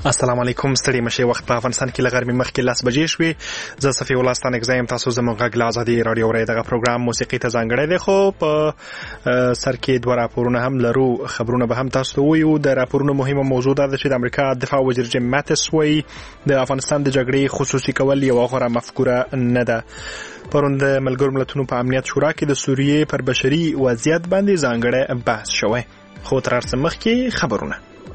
السلام علیکم. ستړي مشه. وخت په افغانستان کې لغرمې مخکې 10 بجې شوې. زه صفي الله ستانه اگزایم تاسو زموږ غږ له ازادي رادیو ری دغه پروګرام موسیقي ته ځانګړی دی، خو په سر کې دوه راپورونه هم لرو. خبرونه به هم تاسو ته وایو. د راپورونو مهمه موضوع ده چې د امریکا دفاع وزیر جیم ماتس وایي د افغانستان د جګړې خصوصي کول یو غوره مفکوره نه ده. پرون د ملګرو ملتونو په امنیت شورا کې د سوریې پر بشري وضعیت باندې ځانګړی بحث شوی. خو تر هر څه مخکې خبرونه.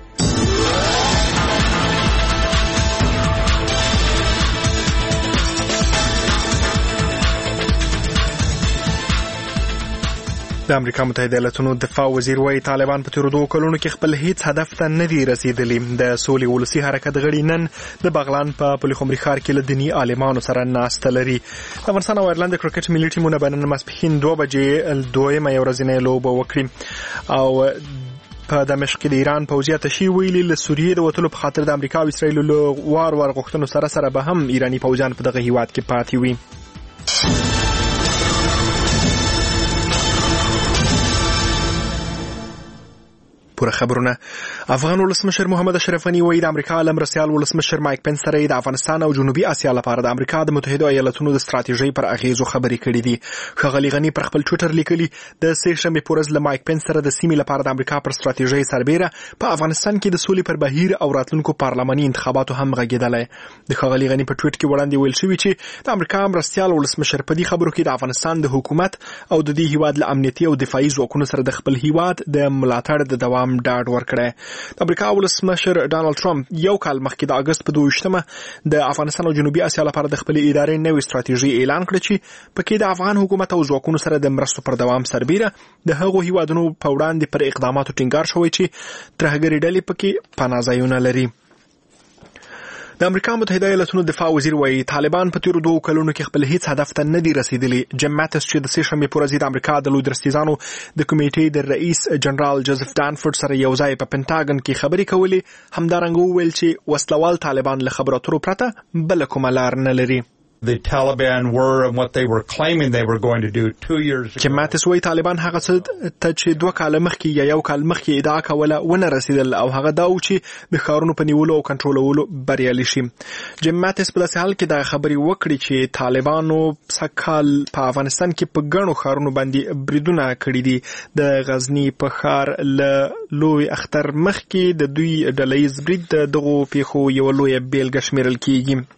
د امریکا متحده ایالاتونو دفاع وزیر وایي طالبان په تیرو 2 کلونو کې خپل هیڅ هدف ته نه دي رسیدلي. د سولې ولسي حرکت غړي نن د بغلان په پلخمري ښار کې له دیني عالمانو سره ناسته لري. د افغانستان او ایرلند د کرکټ ملي ټیمونه به نن ماسپښین 2 بجې دویمه ورځنۍ لوبه وکړي. او په دمشق کې د ایران پوځي اتشي ویلي له سوریې د وټلو په خاطر د امریکا او اسرایل له وار غوښتنو سره به هم ایرانی پوځیان په دغه هیواد کې پاتې وي. پوره خبرونه. افغان ولسمشر محمد اشرف غنی وایي د امریکا له مرستیال ولسمشر مایک پنس سره د افغانستان او جنوبي اسیا لپاره د امریکا د متحده ایالاتونو د ستراتیژۍ پر اغیزو خبرې کړې دي. ښاغلي غنی پر خپل ټویټر لیکلي د سه شنبه په ورځ له مایک پنس سره د سیمې لپاره د امریکا پر ستراتیژۍ سربېره په افغانستان کې د سولې پر بهیر او راتلونکو پارلماني انتخاباتو هم غږېدلی. د ښاغلي غنی په ټویټ کې وړاندې ویل شوی چې د امریکا مرستیال ولسمشر په دې خبرو کې د افغانستان د حکومت او د دې هیواد له امنیتي او دفاعي ځواکونو سره د خپل هیواد د ملاتړ د دوام ډاډ ورکړی. د امریکا ولسمشر ډانلډ ټرمپ یو کال مخکې د اگست په 22مه د افغانستان او جنوبي اسیا لپاره د خپل ادارې نوې ستراتیژي اعلان کړه چې پکې د افغان حکومت او ځواکونو سره د مرستو پر دوام سربېره د هغو هیوادونو په وړاندې پر اقداماتو ټینګار شوی چې ترهګري ډلې پکې پناه ځایونه لري. د امریکا متحده ایالاتونو دفاع وزیر وایي طالبان په تیرو 2 کلونو کې خپل هیڅ هدف ته نه دي رسیدلي. جیم ماتس چې د سه شنبه په ورځ د امریکا د لوی درستیزانو د کمیټې د رئیس جنرال جوزف ډانفورد سره یو ځای په پینټاګن کې خبرې کولې همدارنګه وویل چې وسلوال طالبان له خبرو اترو پرته بل کومه لار نه لري. The Taliban were and what they were claiming they were going to do 2 years ago. جیم ماتس وایي طالبان هغه څه ته چې 2 کال مخکې یا یو کال مخکې ادعا کوله ونه رسیدل او هغه دا و چې د ښارونو په نیولو او کنټرولولو بریالي شي. جیم ماتس په داسې حال کې دا خبرې وکړي چې طالبانو سکهال په افغانستان کې په ګڼو ښارونو باندې بریدونه کړي دي. د غزني په ښار له لوی اختر مخکې د دوی ډلهییز برید دغو پیښو یو لوی بیلګه شمیرل کیږي.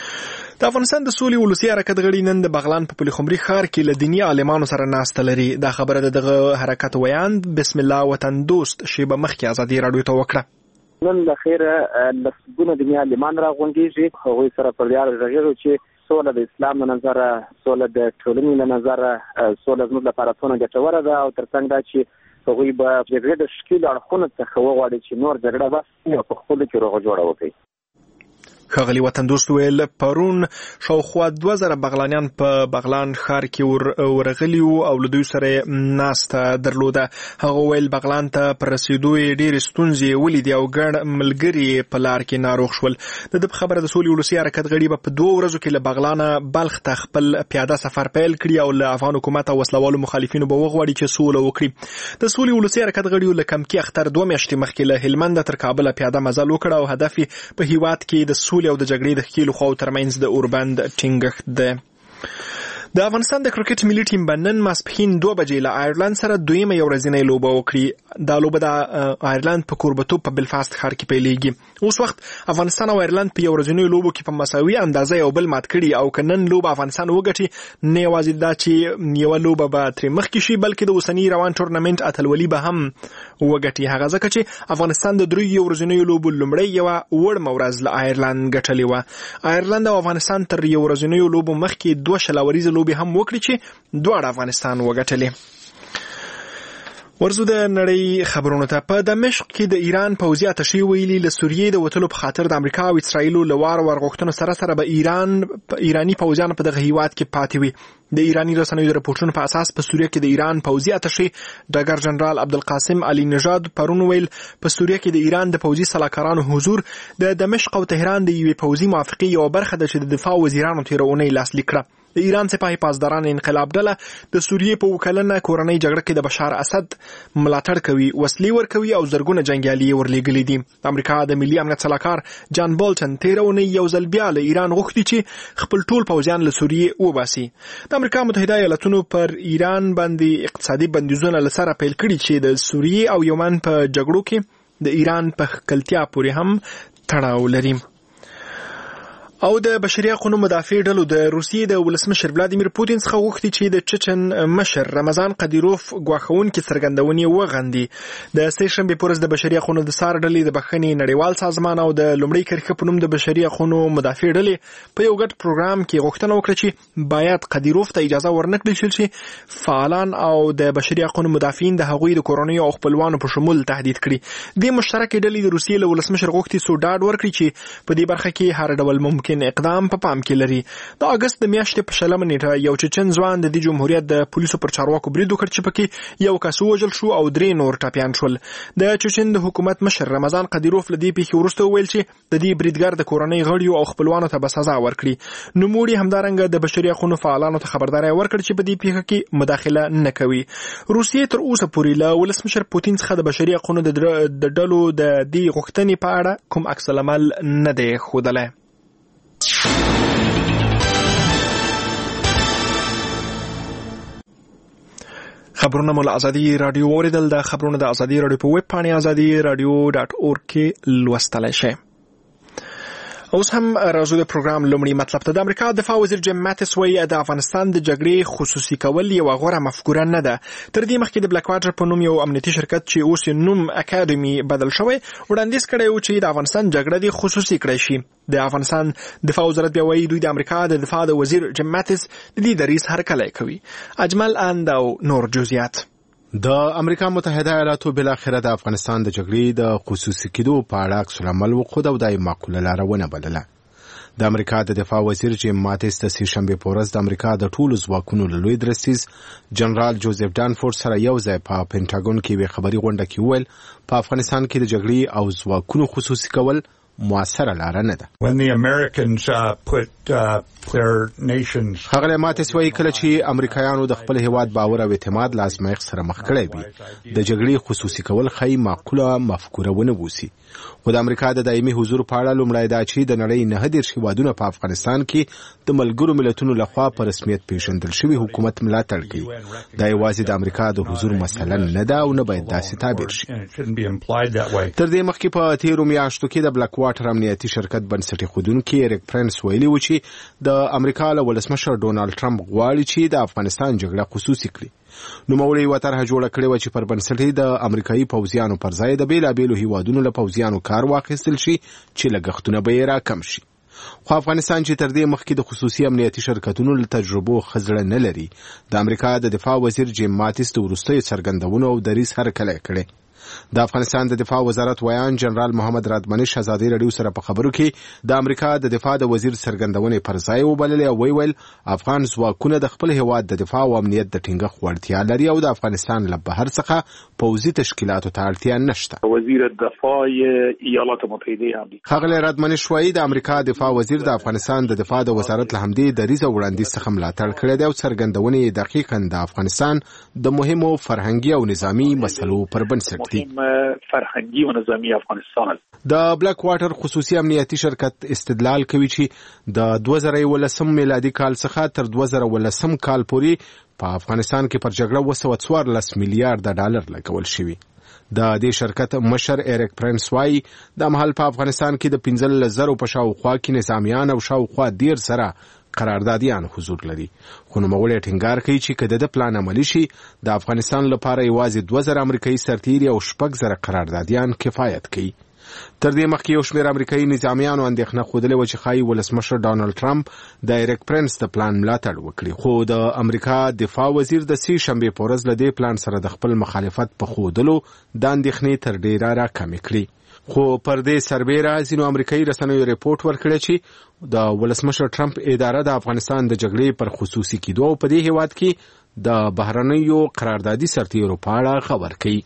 د افغانستان د سولې ولسي حرکت غړي نن د بغلان په پلخمري ښار کې له دیني عالمانو سره ناسته لري. دا خبره دغه حرکت ویاند بسم الله وطن دوست شیبه مخکې ازادي رادیو ته وکړه. نن د خیره لسګونه دیني عالمان راغونډېږي. هغوی سره پر یاد رغېږو چې سوله د اسلام له نظره، سوله د ټولنې له نظره، سوله زموږ لپاره څومره ګټوره ده او ترڅنګ دا چې هغوی به جګړې د ښکېلو اړخونو څخه وغواړي چې نور جګړه بس په خپلو کې روغه جوړه وکړي. ښاغلي وطن دوست ویل پرون شاوخوا 2000 بغلانیان په بغلان ښار کې ورغلي وو او له دوی سره ناسته درلوده. هغه ویل بغلان ته پر رسیدو ډېرې ستونزې ولیدې او ګڼ ملګري په لار کې ناروغ شول. د ده په خبره د سولې ولسي حرکت غړي به په 2 ورځو کې له بغلانه بلخ ته خپل پیاده سفر پیل کړي او له افغان حکومت او وسلوالو مخالفینو به وغواړي چې سوله وکړي. د سولې ولسي حرکت غړي له کمکي اختر 2 میاشتې مخکې له هلمند تر کابل پیاده مزل وکړ او هدف په هیواد کې د سولې او د جګړې د ښکېلو خواو ترمنځ د اوربند ټینګښت ده. د افغانستان د کرکټ ملي ټیم به نن ماسپښین 2 بجې له آیرلند سره دویمه ورځنۍ لوبه وکړي. دا لوبه د آیرلند په کوربتوب په بلفاست ښار کې پیلېږي. اوس وخت افغانستان او آیرلند په ورځنیو لوبو کې په مساوي اندازه یو بل مات کړي او که نن لوبه افغانستان وګټي نه یوازې دا چې یوه لوبه به ترې مخکې شي بلکې د اوسني روان ټورنمنټ اتلولي به هم وګټي. هغه ځکه چې افغانستان د 3 ورځنیو لوبو لومړی یوه وړمه ورځ له آیرلند ګټلې وه. آیرلند او افغانستان تر یو ورځنیو لوبو مخکې 2 شلوریزې لوبې هم وکړي چې دواړه افغانستان وګټلې. ورزو د نړۍ خبرونو ته. په دمشق کې د ایران پوځي اتشي ویلي له سوریې د وټلو په خاطر د امریکا او اسرایل له وار غوښتنو سره به ایرانی پوځیان په دغه هیواد کې پاتې وي. د ایرانی رسنیو د راپورټونو په اساس په سوریه کې د ایران پوځي اتشي ډګر جنرال عبدالقاسم علي نژاد پرون ویل په سوریه کې د ایران د پوځي سلاکارانو حضور د دمشق او تهران د یوې پوځي موافقې یو برخه ده چې د دفاع وزیرانو تیر اونۍ لاسلیک کړه. د ایران سپاهي پاسداران انقلاب ډله د سوریې په وکلنه کورنۍ جګړه کې د بشار اسد ملاتړ کوي، وسلې ورکوي او زرګونه جنگیالي ورلېږلي دي. د امریکا د ملي امنیت سلاکار جان بولټن 13 اونۍ یو ځل بیا له ایران غوښتي چې خپل ټول پوځیان له سوریې وباسي. د امریکا متحده ایالاتونو پر ایران باندې اقتصادي بندیزونه له سره پیل کړي چې د سوریې او یمن په جګړو کې د ایران په ښکلتیا پورې هم تړاو لري. او د بشري حقوقو مدافع ډلو د روسیې د ولسمشر ولادیمیر پوتین څخه غوښتي چې د چچن مشر رمضان قدیروف ګواښونکې څرګندونې وغندي. د سې شنبې په ورځ د بشري حقوقو د سار ډلې د بخښنې نړیوال سازمان او د لومړۍ کرښې په نوم د بشري حقوقو مدافع ډلې په یو ګډ پروګرام کې غوښتنه وکړه چې باید قدیروف ته اجازه ورنکړل شي چې فعالان او د بشري حقوقو مدافعین د هغوی د کورنیو او خپلوانو په شمول تهدید کړي. د مشترکې ډلې د روسیې له ولسمشر غوښتي سو ډاډ ورکړي چې په دې برخه کې هر ډول ممکن اقدام په پام کې لري. د اگست د میاشتې په 20 نیټه یو چچن ځوان د جمهوریت د پولیسو پر چارواکو برید وکړ چې پکې یو کس وژل شو او 3 نور ټاپیان شول. د چچن د حکومت مشر رمضان قدیروف لدی پیښې وروسته ویل چې د دې بریدګر د کورنۍ غړیو او خپلوانو ته به سزا ورکړي. نوموړي همدارنګه د بشري حقوقو فعالانو ته خبرداري ورکړه چې په دې پیښه کې مداخله نه کوي. روسیې تر اوسه پورې له ولسمشر پوتین څخه د بشري حقوقو د ډلو د دې غوښتنې په اړه کوم عکس العمل نه دی ښودلی. خبرونه مو له ازادي رادیو اوریدل. د خبرونه د ازادي رادیو په ویب پاڼه azadi.radio.org کې لوستلی شئ. اوس هم راځو د پروګرام لومړی مطلب ته. د امریکا دفاع وزیر جیم ماتیس وایي د افغانستان د جګړې خصوصي کول یو غوره مفکوره نه ده. تر دې مخکې د بلیک واټر په نوم یو امنیتي شرکت چې اوس نوم اکیډمي بدل شوی وړاندیز کړی و چې د افغانستان جګړه د خصوصي کړی شي. د افغانستان دفاع وزارت بیا وایي دوی د امریکا د دفاع د وزیر جیم ماتیس د دې دریځ هرکلی کوي. اجمل اند او نور جزئیات. د امریکا متحده ایالاتو بل اخره د افغانستان د جګړې د خصوصي کېدو په اړه عکس العمل وخود او د معقوله لاره ونه بلله. د امریکا د دفاع وزیر جیم ماتیس د سې شنبې په ورځ د امریکا د ټولو ځواکونو له لوی درستیز جنرال جوزف دانفورد سره یو ځای په پینټاګون کې وی خبري غونډه کې ویل په افغانستان کې د جګړې او ځواکونو خصوصي کول موثره لاره نه ده. When the Americans put their nations هغه ماتیس وایي کله چې امریکایانو د خپل هیواد باور او اعتماد لازمایښت سره مخ کړی وي د جګړې خصوصي کول خی معقوله مفکوره ونه بوسي. خو د امریکا د دایمي حضور په اړه لومړی دا چې د نړۍ 9 هیوادونه په افغانستان کې د ملګرو ملتونو لخوا په رسمیت پیژندل شوی حکومت ملاتړ کوي. دا یوازې د امریکا د حضور مسله نه ده او نه باید داسې تعبیر شي. تر دې مخکې په تیرو میاشتو کې د بلیک واټر امنیتي شرکت بنسټ ایښودونکي ایریک پرنس ویلي و چې د امریکا له ولسمشر ډونالد ټرمپ غواړي چې د افغانستان جګړه خصوصي کړي. نوموړي یوه طرحه جوړه کړې وه چې پر بنسټ د امریکایي پوځیانو پر ځای د بېلابېلو هیوادونو له پوځیانو کار واخیستل شي چې لګښتونه به یې راکم شي. خو افغانستان چې تر دې مخکې د خصوصي امنیتي شرکتونو له تجربو خزړه نه لري، د امریکا د دفاع وزیر جیم ماتیس د وروستیو څرګندونو او دریځ هرکلی کړی. د افغانستان د دفاع وزارت ویان جنرال محمد رادمنش ازادي رادیو سره په خبرو کې د امریکا د دفاع د وزیر څرګندونې پر ځای وبللې او ویل افغان ځواکونه د خپل هیواد د دفاع او امنیت د ټینګښت وړتیا لري او د افغانستان له بهر څخه پوځي تشکیلاتو ته اړتیا نشته. وزیر دفاع ایالات متحده آمریکا ښاغلی رادمنش وایي د امریکا دفاع وزیر د افغانستان د دفاع د وزارت له همدې دریځ او وړاندیز څخه ملاتړ کړی دی او څرګندونې دقیقاً د افغانستان د مهمو فرهنګي او نظامی مسلو پر بنسټ دي. فرهنګي او نظامی افغانستان د بلیک واټر خصوصي امنیتي شرکت استدلال کوي چې د 2013 میلادي کال څخه تر 2019 کال پورې په افغانستان کې پر جګړه 214 میلیارډ ډالر لګول شوي. د دې شرکت مشر ایریک پرنس وایي د مهال په افغانستان کې د 15,000 په شاوخوا کې نظامیان او شاوخوا 10 سره قراردادیان حضور لري. خو نوموړی ټینګار کوي چې که د پلان عملي شي د افغانستان لپاره یوازې 2000 امریکایي سرتیري او 6,000 قراردادیان کفایت کوي. تر دې مخکې یو شمېر امریکایي نظامیانو اندېښنه ښودلې وه چې ښایي ولسمشر ډانلډ ټرمپ د ایریک پرنس د پلان ملاتړ وکړي. خو د امریکا دفاع وزیر د سې شنبې په ورځ له دې پلان سره د خپل مخالفت په ښودلو دا اندېښنې تر ډېره راکمې کړي. خو پر دې سربیره ځینو امریکایي رسنیو ریپورټ ورکړی چې د ولسمشر ټرمپ اداره د افغانستان د جګړې پر خصوصي کېدو په دې هیواد کې د بهرنیو قراردادي سرتیرو په اړه خبر کوي.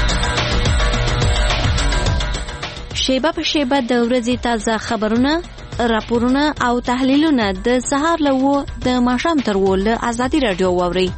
شیبه په شیبه د ورځې تازه خبرونه راپورونه او تحلیلونه د سهار له 9 د ماښام تر 10 له ازادي رادیو واورئ.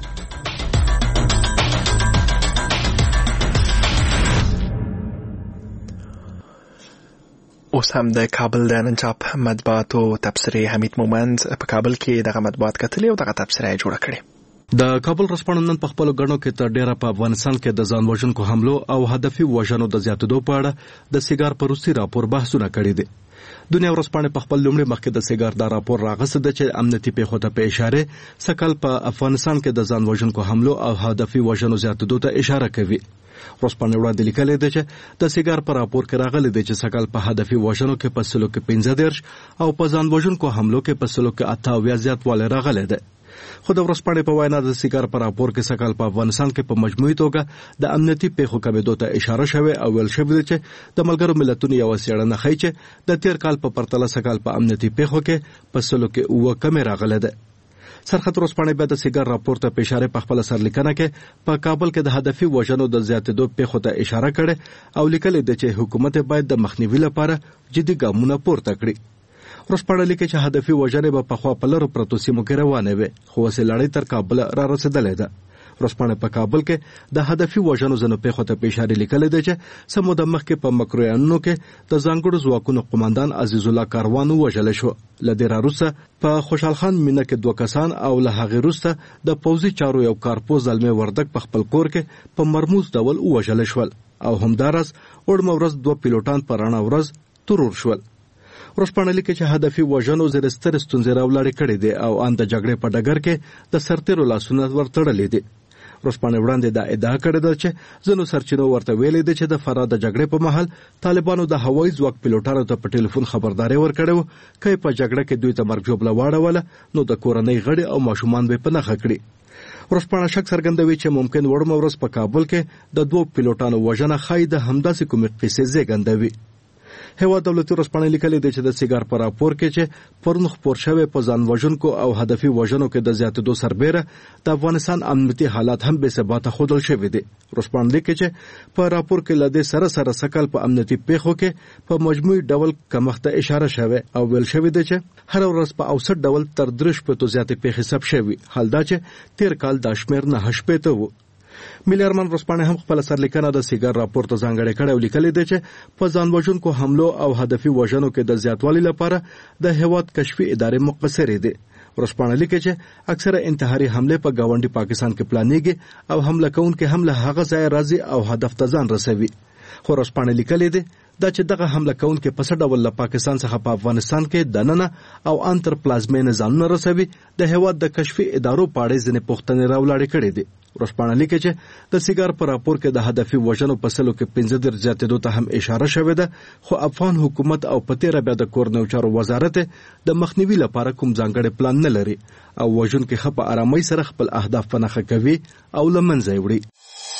اوس هم د کابل د نن چاپ مطبوعاتو تبصرې حمید مومند په کابل کې دغه مطبوعات کتلې او دغه تبصره جوړه کړې. د کابل ورځپاڼه نن په خپل غړنو کې تر ډیره په افغانستان کې د ځان وژونکو حملو او هدفي وژنو د زیاتېدو په اړه د سیګار په روسي راپور بحثونه کړي دي. دنیا ورځپاڼه په خپل لومړي مخکې د سیګار دا راپور راغسته ده چې امنیتي پیښو ته په اشاره سکل په افغانستان کې د ځان وژونکو حملو او هدفي وژنو زیاتېدو ته اشاره کوي. ورځپاڼه وړاندې لیکلې ده چې د سیګار په راپور کې راغلي دي چې سکل په هدفي وژنو کې په سلو کې 15 او په ځان وژونکو حملو کې په سلو کې 28 زیاتوالی راغلی ده. خو د ورځپاڼې په وینا د سیګار په راپور کې سکل په افغانستان کې په مجموعي توګه د امنیتي پیښو کمیدو ته اشاره شوه او ویل شوی چې د ملګرو ملتونو یو څېړنه ښیي چې د تیر کال په پرتله سکل په امنیتي پیښو کې په سلو کې 9 کمې راغله ده. سرخط ورځپاڼه به د سیګار راپور ته په اشاره په خپل سرلیکنه کې په کابل کې د هدفي وژنو د زیاتېدو پیښو ته اشاره کړې او لیکلې ده چې حکومت باید د مخنیوي لپاره جدي ګامونه پورته کړي. ورځپاڼه لیکي چې هدفي وژنې به په خوا په لرو پرتو سیمو کې روانې وي خو اوس لړۍ تر کابل را رسېدلې ده. ورځپاڼه په کابل کې د هدفي وژنو ځنو پیښو ته په اشاره لیکلې ده چې سمو د مخکې په مکرویانو کې د ځانګړو ځواکونو قوماندان عزیز الله کاروان وژل شو. لدې راروسه په خوشحال خان مینه کې 2 کسان او له هغه وروسته د پوځي چارو یو کارپوز زلمه وردک په خپل کور کې په مرموز ډول وژل شول او همدارس وړمه ورځ 2 پیلوټان په رڼا ورځ ترور شول. ورځپاڼه لیکي چې هدفي وژنو زیرستر ستونزې راولاړې کړې دي او ان د جګړې په ډګر کې د سرتیرو لاسونه ورتړلې دي. ورځپاڼه وړاندې دا ادعا کړې ده چې ځینو سرچینو ورته ویلي دي چې د فراه د جګړې په مهال طالبانو د هوایي ځواک پیلوټانو ته په ټلیفون خبرداري ورکړې و چې په جګړه کې دوی ته مرګ ژوبله واړوله نو د کورنۍ غړي او ماشومان به په نښه کړي. ورځپاڼه شک څرګندوي چې ممکن وړمه ورځ په کابل کې د 2 پیلوټانو وژنه ښایي د همداسې کومې قصې زېږنده وي. هیواد دولتي ورځپاڼه لیکلې ده چې د سیګار په راپور کې چې پرون خپور شوی په ځان وژونکو او هدفي وژنو کې د زیاتېدو سربېره د افغانستان امنیتي حالات هم بې ثباته ښودل شوي دي. ورځپاڼه لیکي چې په راپور کې له دې سره سکل په امنیتي پیښو کې په مجموعي ډول کمښت ته اشاره شوې او ویل شوی دی چې هر ورځ په اوسط ډول تر 3 شپېتو زیاتې پیښې ثبت شوي حال دا چې تیر کال دا شمېر 9 شپېته و. ملي ارمان ورځپاڼه هم خپل سرلیکنه د سیګار راپور ته ځانګړې کړې او لیکلې ده چې په ځان وژونکو حملو او هدفي وژنو کې د زیاتوالي لپاره د هیواد کشفي ادارې مقصرې دي. ورځپاڼه لیکي چې اکثره انتحاري حمله په گاونډي پاکستان کې پلانېږي او حمله کوونکي هم له هغه ځای راځي او هدف ته ځان رسوي. خو ورځپاڼه لیکلې ده دا چې دغه حمله کوونکي په څه ډول له پاکستان څخه په افغانستان کې دننه او انتر پلازمینه ځانونه رسوي د هیواد د کشفي ادارو په اړه ځینې پوښتنې راولاړې کړې دي. ورځپاڼه لیکي چې د سیګار په راپور کې د هدفي وژنو په سلو کې 15 زیاتېدو ته هم اشاره شوې ده خو افغان حکومت او په تیره بیا د کورنیو چارو وزارت د مخنیوي لپاره کوم ځانګړی پلان نه لري او وژونکي ښه په آرامۍ سره خپل اهداف په نښه کوي او له منځه یې وړي.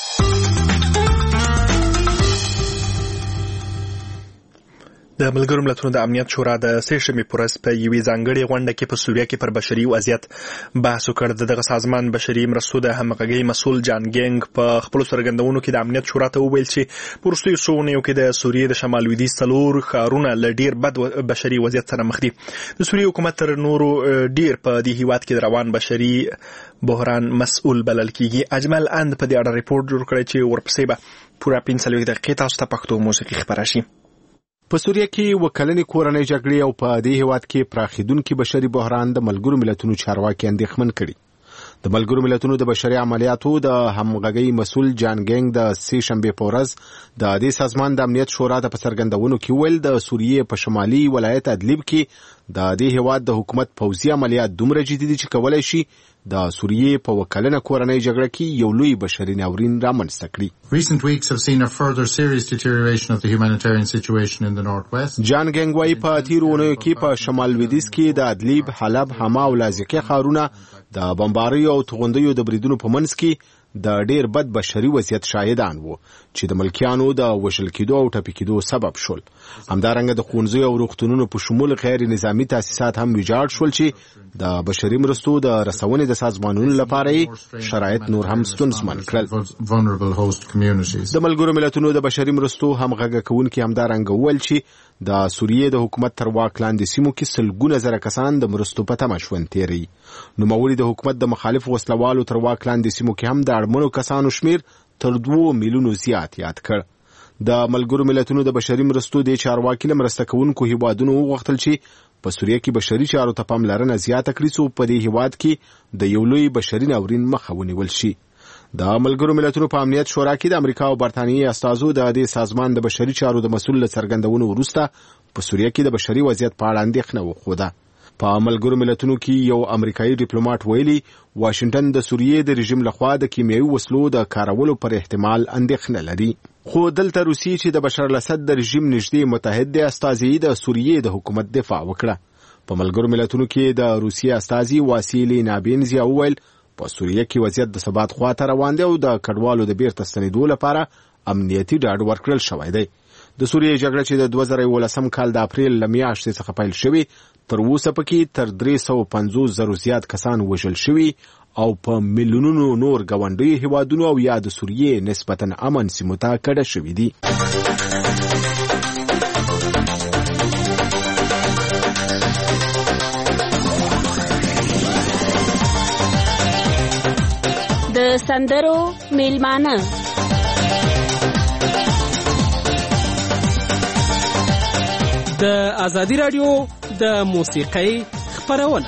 د ملګرو ملتونو د امنیت شورا د سهشنبې په ورځ په یوې ځانګړې غونډه کې په سوریه کې پر بشري وضعیت بحث وکړ. دغه سازمان بشري مرستو د همغږۍ مسؤل جان ګینګ په خپلو څرګندونو کې د امنیت شورا ته وویل چې په وروستیو څو اونیو کې د سوریې د شمال لویدیځ 4 ښارونه له ډیر بد بشري وضعیت سره مخ دي. د سوریې حکومت تر نورو ډیر په دې هیواد کې د روان بشري بحران مسؤل بلل کیږي. اجمل اند په دې اړه ریپورت جوړ کړی چې ورپسې به پوره 45 دقیقې تاسو ته پښتو موسیقي خپره شي. په سوریه کې وکلنې کورنۍ جګړې او په دې هیواد کې پراخیدونکي بشري بحران د ملګرو ملتونو چارواکي اندېښمن کړي. د ملګرو ملتونو د بشري عملیاتو د همغږۍ مسؤل جان ګینګ د سهشنبې په ورځ د دې سازمان د امنیت شورا ته په څرګندونو کې ویل د سوریې په شمالي ولایت ادلیب کې د دې هیواد د حکومت پوځي عملیات دومره جدي دي چې کولای شي د سوریې په وکلنه کورنۍ جګړه کې یو لوی بشري ناورین رامنځته کړي. Recent weeks have seen a further serious deterioration of the humanitarian situation in the northwest. جان ګینګ وايي په تیرو اونیو کې په شمال لویدیځ کې د ادلیب، حلب، حما او لازقه ښارونه د بمباریو او توغندیو د بریدونو په منځ کې د ډیر بد بشري وضعیت شاهدان وو چې د ملکیانو د وژل کېدو او ټپي کېدو سبب شول. همدارنګه د ښوونځیو او روغتونونو په شمول غیر نظامي تاسیسات هم ویجاړ شول چې د بشري مرستو د رسونې د سازمانونو لپاره شرایط نور هم ستونزمن کړل. د ملګرو ملتونو د بشري مرستو همغږي کوونکي همدارنګه وویل چې د سوریې د حکومت تر واک لاندې سیمو کې سلګونه زره کسان د مرستو په تمه ژوند تیروي. نوموړي د حکومت د مخالف وسلوالو تر واک لاندې سیمو کې هم د اړمنو کسانو شمیر تر 2 میلیونو زیات یاد کړ. د ملګرو ملتونو د بشري مرستو د چارواکي مرسته کوونکو هیوادونو وغوښتل چې په سوریه کې بشري چارو ته پاملرنه زیاته کړي څو په دې هیواد کې د یو لوی بشري ناورین مخه ونیول شي. د ملګرو ملتونو په امنیت شورا کې د امریکا او برتانیې استازو د دې سازمان د بشري چارو د مسؤل څرګندونو وروسته په سوریه کې د بشري وضعیت په اړه اندېښنه وښوده. په ملګرو ملتونو کې یو امریکایي ډیپلوماټ ویلي واشنگټن د سوریې د رژیم لخوا د کیمیاوي وسلو د کارولو پر احتمال اندېښنه لري. خو دلته روسیې چې د بشار الاسد د رژیم نږدې متحد دی استازي د سوریې د حکومت دفاع وکړه. په ملګرو ملتونو کې د روسیې استازي واسیلی نابینزیا وویل په سوریه کې وضعیت د ثبات خواته روان دی او د کډوالو د بیرته ستنېدو لپاره امنیتي ډاډ ورکړل شوی دی. د سوریې جګړه چې د 2018 کال د اپریل له میاشتې څخه پیل شوې تر اوسه پکې تر 350 زره زیات کسان وژل شوي او په میلیونونو نور ګاونډي هیوادونو او یا د سوریې نسبتاً امن سیمو ته کډه شوي دي. د سندرو میلمانه د ازادي رادیو د موسیقۍ خپرونه.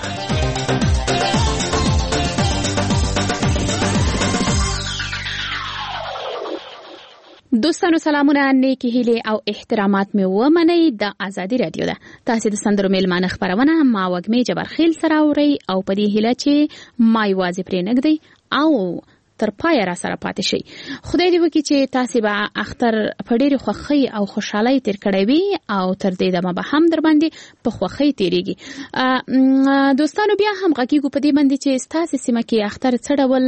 دوستانو سلامونه، نیکی هیلې او احترامات مې ومنئ. د ازادي رادیو ده تاسو د سندرو میلمانه خپرونه ما وګمې جبرخیل سره اورئ او په دې هیله چې ما یوازې پرې نږدئ او تر پای را سره پاتې شي. خدای دې وکړي چې تاسو به اختر په ډېر خوښۍ او خوشحالۍ تیر کړی وي او تر دې دمه به هم در باندې په خوښۍ تیریږي. دوستانو بیا هم غږیږو په دې باندې چې تاسو سیمه کې اختر څه ډول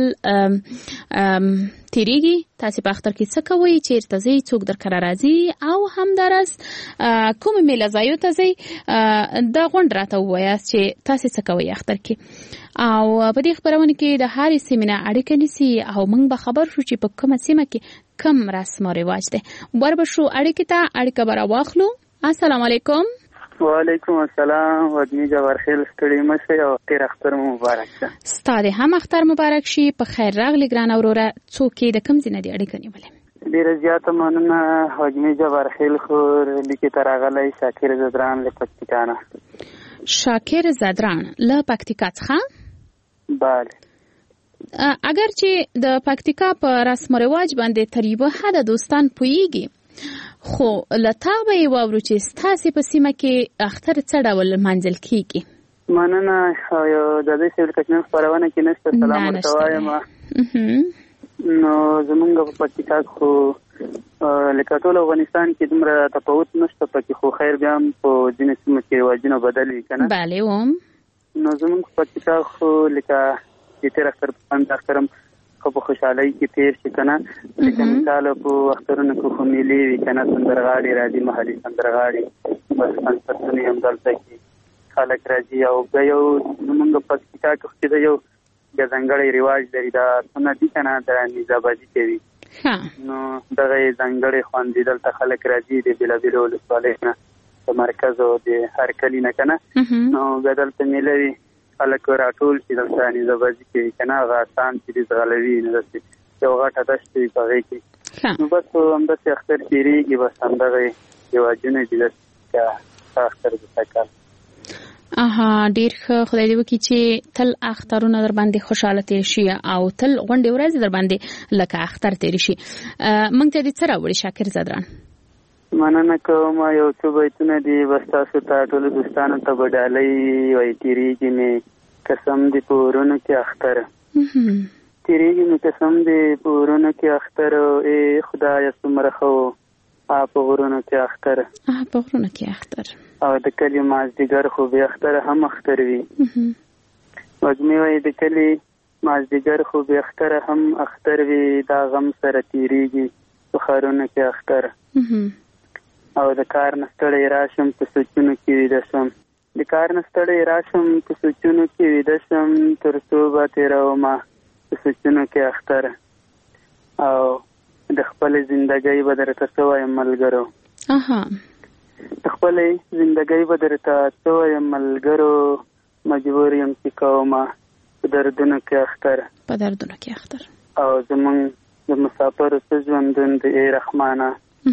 تیریږي، تاسو په اختر کې څه کوئ، چیرته ځئ، څوک درکره راځي او همدارس کوم میله ځایو ته ځئ. دا غونډ راته ووایاست چې تاسو څه کوئ اختر کې. او په دې خبرونه کې د هرې سیمې نه اړیکه نیسي او موږ به خبر شو چې په کومه سیمه کې کم رسم او رواج دی. وربه شو اړیکې ته اړیکه به راواخلو. السلام علیکم. وعلیکم السلام. وږمې جبرخیل ستړي مشه او تیر اختر مبارک شه. ستاسو هم اختر مبارک شي. په خیر راغلی ګران اوروره. څوک د کوم ځای نه دی اړیکه نیولې؟ ډیره زیاته مننه. وږمې جبرخیل خو لیکي تر راغلی شاکر زدران له پکتیکا نه. شاکر زدران له پکتیکا څخه؟ بله. اگر چې د پکتیکا په رسم و رواج باندې تر یوه حده دوستان پوهیږي، خو لتا به یې واورو چې ستاسې په سیمه کې اختر څه ډول منځل کیږي؟ مننه. یو د دې سیول کچنه خپرونه کې نشته. سلام ورته وایم. نو زمونږ په پکتیکا خو لکه ټول افغانستان کې دومره تفاوت نشته پکې، خو خیر بیا هم په ځینې سیمو کې رواجونه بدل وي که نه؟ بله وم. نو زمونږ په پکتیکا خو لکه چې تېر اختر اختر هم خو په خوشحالۍ کې تېر شي که نه. لکه مثال په اخترونو کې خو میلې وي که نه، سندرغاړي راځي، محلي سندرغاړي، بس کنسرتونه یې همدلته کې خلک راځي. او بیا یو زمونږ په پکتیکا کې د یو ځانګړی رواج لري، دا څونه دي که نه، د نیزابازي کوي. نو دغه یې ځانګړی خوند دي. دلته خلک راځي د بېلابېلو ولسوالیو نه، د مرکز او د هر کلي نه که نه. نو بیا دلته میله وي، خلک راټول شي، دلته نیزابازي کوي که نه. هغه آسان چې دي ځغلوي، نو داسې یو غټه دښته وي په هغې کې. نو بس همداسې اختر تېرېږي. بس همدغه رواجونه دي داسې اختر د سکل. ډیر ښه. خدای دې وکړي چې تل اخترونه در باندې خوشاله تیر شي او تل غونډې ورځې در باندې لکه اختر تیر شي. موږ ته دې څه راوړي شاکر زدران؟ مننه کوم. یو څو بیتونه دي بس تاسو ته ټولو دوستانو ته به ډالۍ وایي. تېرېږي مې قسم دې په ورونو کې اختر، تېرېږي مې قسم دې په ورونو کې اختر. ای خدایه څومره ښه و په غرونو کې اختر، په غرونو کې اختر. او د کلي مازدیګر خو بې اختر هم اختر وي. وږمې وایي د کلي مازدیګر خو بې اختر هم اختر وي. دا غم سره تېرېږي په ښارونو کې اختر. او د کار نه ستړی راشم په سوچونو کې ویده شم، د کار نه ستړی راشم په سوچونو کې ویده شم. تر څو به تېرومه په سوچونو کې اختر. او د خپل زندګۍ به درته څه وایم ملګرو، د خپل خپلې زندګۍ به درته څه وایم ملګرو مجبور یم چې کومه په دردونو کې اختر او زمونږ د مسافرو څه ژوندون د ای رحمانه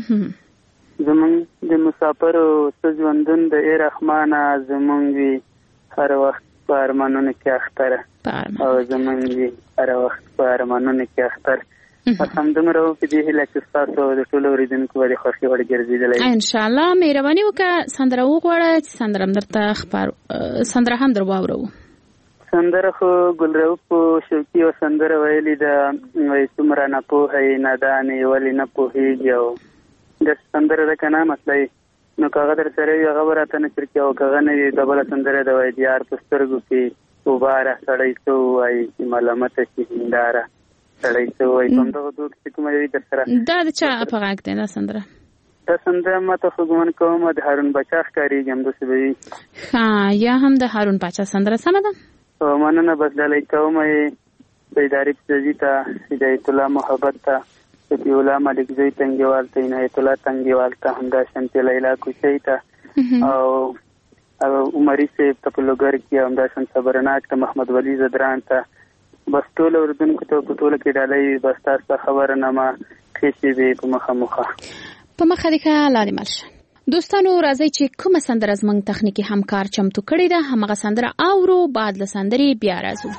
زمونږ د مسافرو څه ژوندون د ای رحمانه زمونږ وي هر وخت په ارمانونو کې اختر او زمونږ وي هر وخت په ارمانونو کې اختر همدومره په دې هیله چې ستاسو د ټولو اوریدونکو باندې خوښي وړ ګرځېدلی انشاءالله. مهرباني وکړه سندره وغواړه چې سندره هم درته سندره هم در واورو. سندره خو ګلرؤف شوقي او سندره ویلې ده وایي څومره ناپوهه نادانې ولې نه پوهېږي او داسې سندره ده که نه مسله نو که هغه در سره وي هغه به راته نه چرکي او که هغه نه وي بله سندره ده وایي د یار په سترګو کې اوباره سړی څه ووایي چې ملامته شي هنداره سړی څه وایي په همدغه دود کې کومه یوي در سره دا د چا په غږ دی دا سندره؟ دا سندره ما ته خو ګمان کوم د هارون باچا ښکارېږي همداسې به وي. ښه یا هم د هارون باچا سندره سمه ده. مننه بس ډالۍ کوم یې بیداري پسرځي ته هدایت الله محبت ته شفیع الله ملک زوی تنګیوال ته عنایت الله تنګیوال ته همداشانتې لیلا کوچۍ ته او عمري صاحب ته په لوګر کې همداشان صبرناک ته محمد ولی زدران ته بس ټول اوریدونکو ته په ټوله کې ډالۍ بس تاسو خبره نه ما خېشې وي په مخه په مخه دې که لاندې مل شه. دوستانو راځئ چې کومه سندره زموږ تخنیکي همکار چمتو کړې ده همغه سندره اورو بعد له سندرې بیا راځو.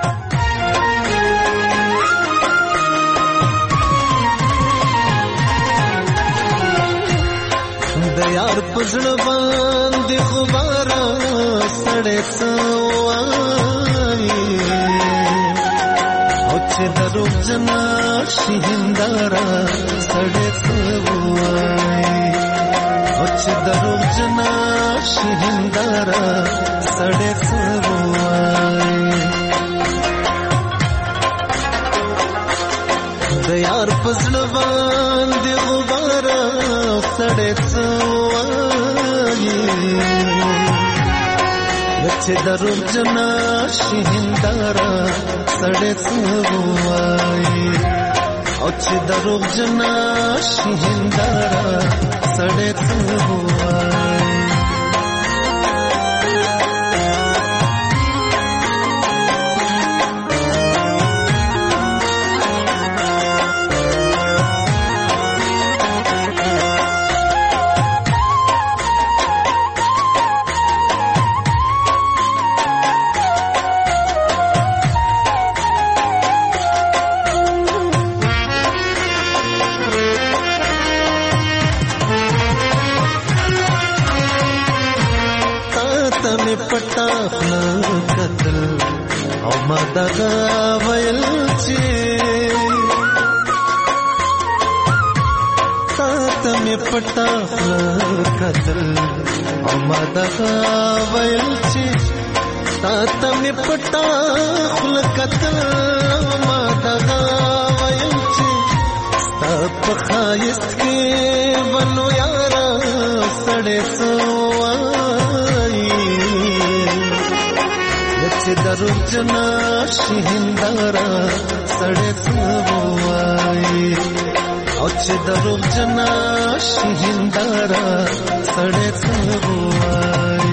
د یار پزړ باندې غبار سړې سوای او چې درو جنا شهندارا سړې سوای او چې درو جنا شهندارا سړې سوای د یار پزړ باندې غبار سړې سوای چې درو جنا شهندارا سړې سوای او چې درو جنا شهندارا سړې سوای پټا قتل او ما دغه ویل چې ساته می پټا قتل او ما دغه ویل چې ساته می پټا قتل او ما دغه ویل چې په خایست کې ونو یارا سړې چې درو جنا شهندارا سړې سوای او چې درو جنا شهندارا سړې سوای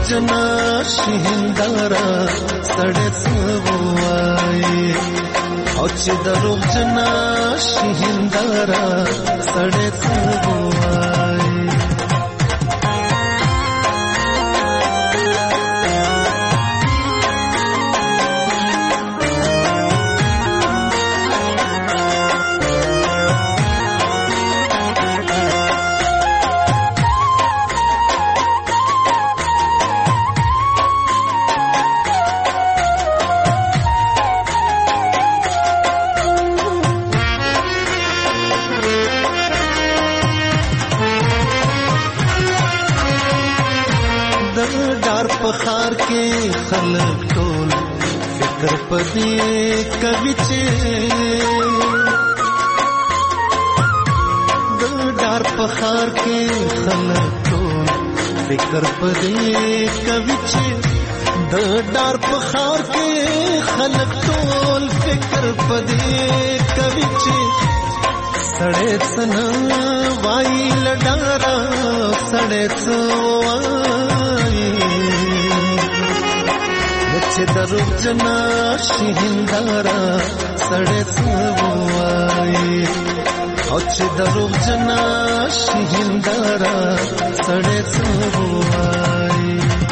جنا شهندارا سړې سوای او چې دروغ جنا شهندارا سړې سوای خار کې خلک ټول فکر پدې کوي چې د ډار په خار کې خلک ټول فکر پدې کوي چې د ډار په خار کې خلک ټول فکر پدې کوي چې سړې څنګه وای لډارا سړې چې دروغ جنا شهندارا سړې سوای او چې دروغ جنا شهندارا سړې سوای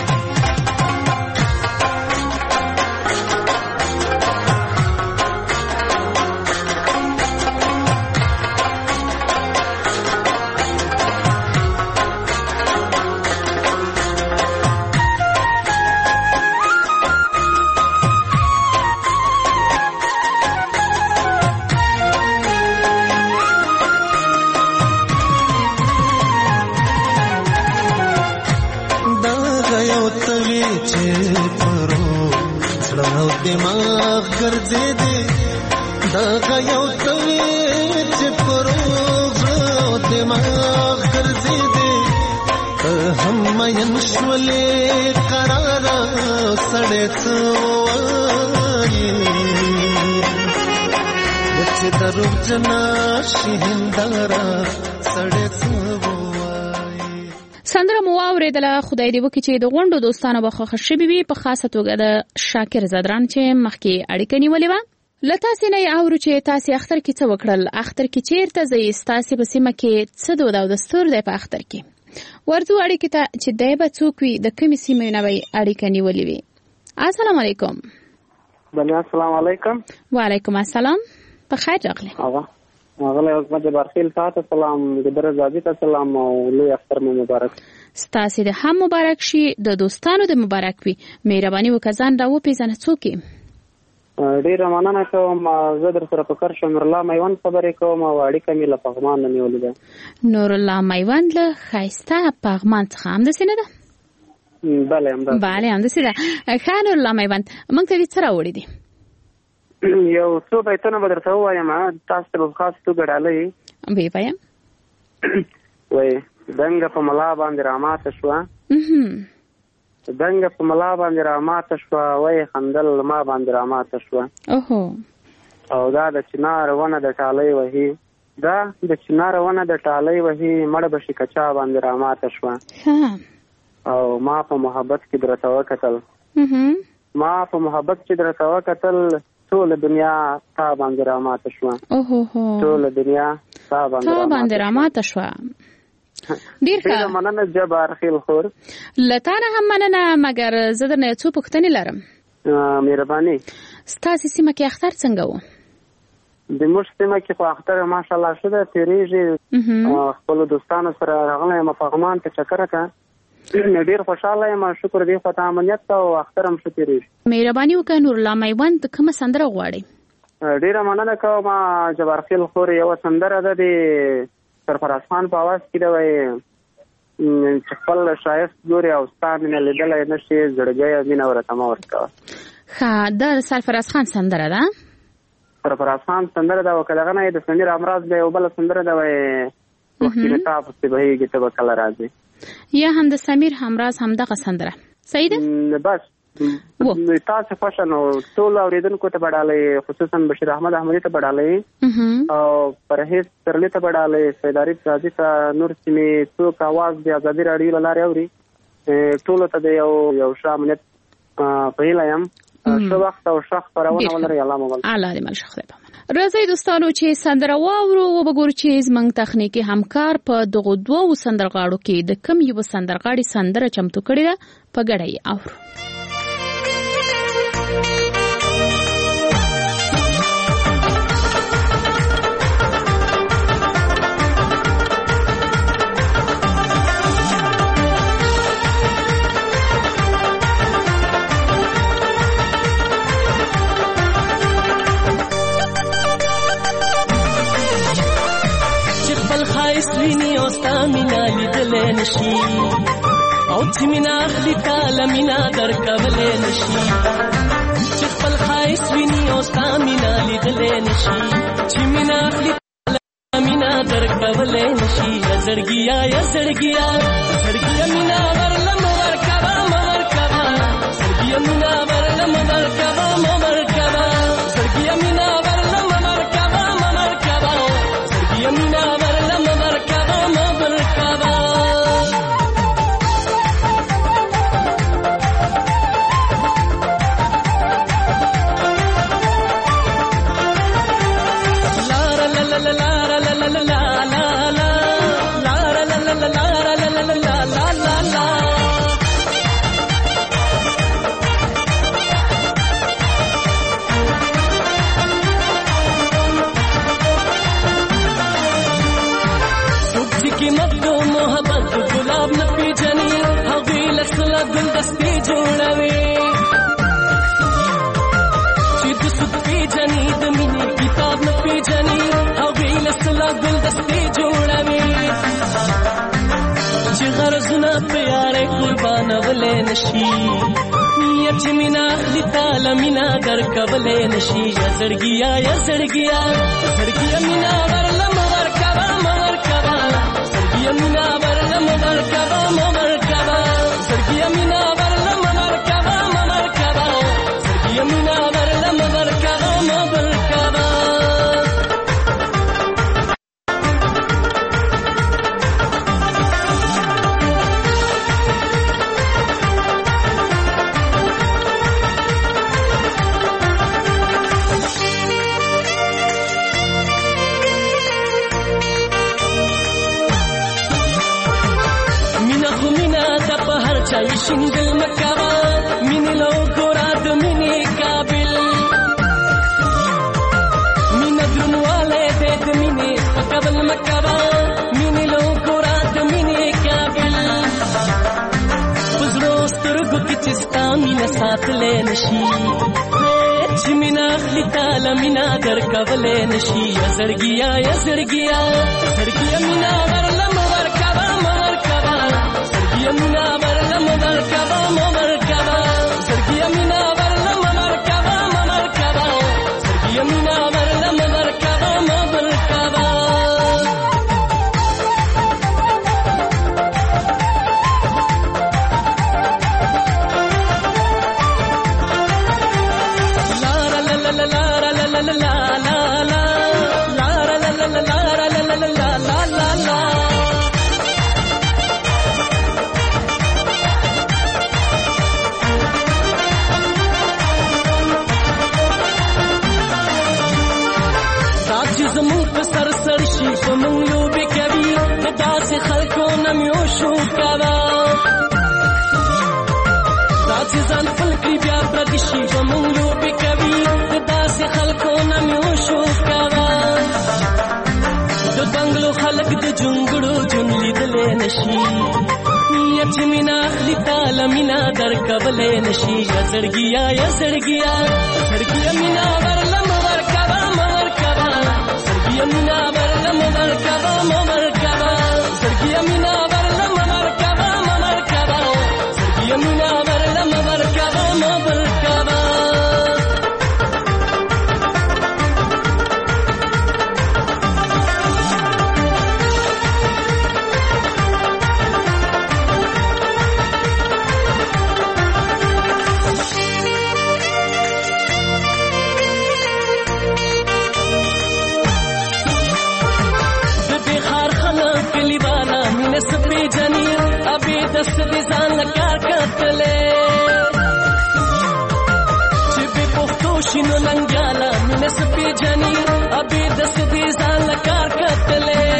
دماغ ګرځې دې دا غيو توي چې پروغ دماغ ګرځې دې هم مين شولې قرار سړې څوای چې دروغ جنا شهندارا سړې څوای سندره مو اوریدله. خدای دې وکړي چې د غونډو دوستانو به خوښ شي بي په خاصه توګه د شاکر زدران چې مخکې اړیکه نیولې و. لته سینې اورو چې تاسو اختر کې څه وکړل، اختر کې چیرته ځئ، تاسو په سیمه کې څه دود او دستور دی په اختر کې. ورته اړیکه ته چې دای به څوک وي د کومې سیمې نه وي اړیکه نیولې وي. السلام علیکم. بله السلام علیکم. وعلیکم السلام. په خیر راغلی. غلی عظمت برخیل تاسو سلام، ګدر زادی ته سلام او لوی اختر مو مبارک. ستاسو د هم مبارک شي، د دوستانو د مبارک وي. مهرباني وکړئ دا و پیژنه څوک. ډیر مننه کوم. زه در سره په کار شم. نور الله میوند خبرې کوم او اړیکه مې له پغمان نه نیولې ده. نور الله میوند له خایسته پغمان څخه هم د سینه ده. بله هم ده. بله هم د سینه. خان نور الله میوند موږ ته څه راوړي دي؟ یو څو بیتونه به درته ووایم، تاسو ته به خاص توګه ډالۍ وی وایم. وای دنګه په ملا باندې راماته شوه، دنګه په ملا باندې راماته شوه، وای خندل ما باندې راماته شوه. اوهو. او دا د چنار ونه د ټالۍ وهي، دا د چنار ونه د ټالۍ وهي، مړ به شي کچا باندې راماته شوه. او ما په محبت کې درته وکتل، ما په محبت کې درته وکتل، ټول دنیا تا باندې راماته شوه. اوهو. ټول دنیا تا باندې راماته شوه. ډیر ښه مننه جبار خیل خور. لتانه هم مننه، مګر زه درنه څو پوښتنې لرم. مهرباني. ستاسو سیمه کې اختر څنګه و؟ د موږ سیمه کې خو اختر ماشاءالله شته، تیریږي. خپل دوستانو سره راغلی یم فغمان ته چکر ته، ډیر خوشاله یم. شکر دې خو ته امنیت ته او اختر هم ښه تیریږي. مهرباني وکړئ نور الله میوند کومه سندره غواړئ؟ ډیره مننه کوم جبار خیل خور. یو سندره ده د سرفراز خان په اواز کې ده، وایي چې خپل ښایست ګورې او ستا مینه لیدلی نه شي، زړګی مینه ورته مه ورکوه. ښه، دا سرفراز خان سندره ده؟ سرفراز خان سندره ده. او که دغه نه د سمیر امراض ده یو بله سندره ده، وایي وختي مې تا پسې بهیږي ته به کله راځې. یا هم د سمیر همراز همدغه سندره صحیح ده؟ بس تاسو خوښه نو ټول اوریدونکو ته به ډالۍ، خصوصا بشیر احمد احمدي ته به ډالۍ او پرهیز سرلی ته به ډالۍ، سید عارف رازي ته، نور سیمې څوک اواز د ازادي راډیو له لارې اوري ټولو ته د یو ښه امنیت په هیله یم. ښه وخت او ښه خپرونه ولرئ. الله مو الله دې مل ښه خدای پامن. راځي دوستانو چې سندره واورو وګورو چې زمنګ تخنیکی همکار په دغه دوو سندرغاړو کې د کم یو سندرغاړي سندره چمتو کړې ده په ګډه یې اورو. مینا لیدلې نشي او چې مینا اخلي تعالی مینا درکولې نشي چې خپل خایس ویني او ستا مینا لیدلې نشي چې مینا اخلي تعالی مینا درکولې نشي زړګیا یا زړګیا زړګیا مینا ورلم ورکبا مرکبا زړګیا مینا ورلم ورکبا مرکبا زړګیا مینا ورلم ورکبا مرکبا زړګیا مینا ورلم ورکبا مرکبا. गुलदस्ते जोड़वे चिद सुत पे जनी दमिनी किताब न पे जनी हवे लसला गुलदस्ते जोड़वे जिगर सुना प्यारे कुर्बान वले नशी यचमिना लिताला मिना दर कबले नशी यजड़गिया यजड़गिया यजड़गिया मिना वरलम वरकबा मवरकबा यजड़गिया मिना वरलम वरकबा मवरकबा यजड़गिया मिना वरलम वरकबा मवरकबा यजड़गिया मिना वरलम वरकबा मवरकबा. چای شنگل مکوا مینی لو گوراد مینی قابل مین درنواله دید مینی پکبل مکوا مینی لو گوراد مینی قابل بزرسترگو کی چستا مین سات لے نشی چمینا اخلی تالا مینا در کبلے نشی یزرگیا یزرگیا یزرگیا مینا ورلم ورکبا مرکبا یزرگیا مینا ورلم ورکبا مرکبا یزرگیا مینا ورلم ورکبا مرکبا یزرگیا مینا ورلم ورکبا مرکبا. مینا در کبلے نشی یزرگیا یزرگیا یزرگیا مینا ورلم ورکبا مرکبا یزرگیا مینا ورلم ورکبا مرکبا یزرگیا مینا ورلم ورکبا مرکبا یزرگیا مینا ورلم ورکبا مرکبا. ابي دس دي ځان لکار کتلې چې به پښتو شینو ننګالا نسبي جاني ابي دس دي ځان لکار کتلې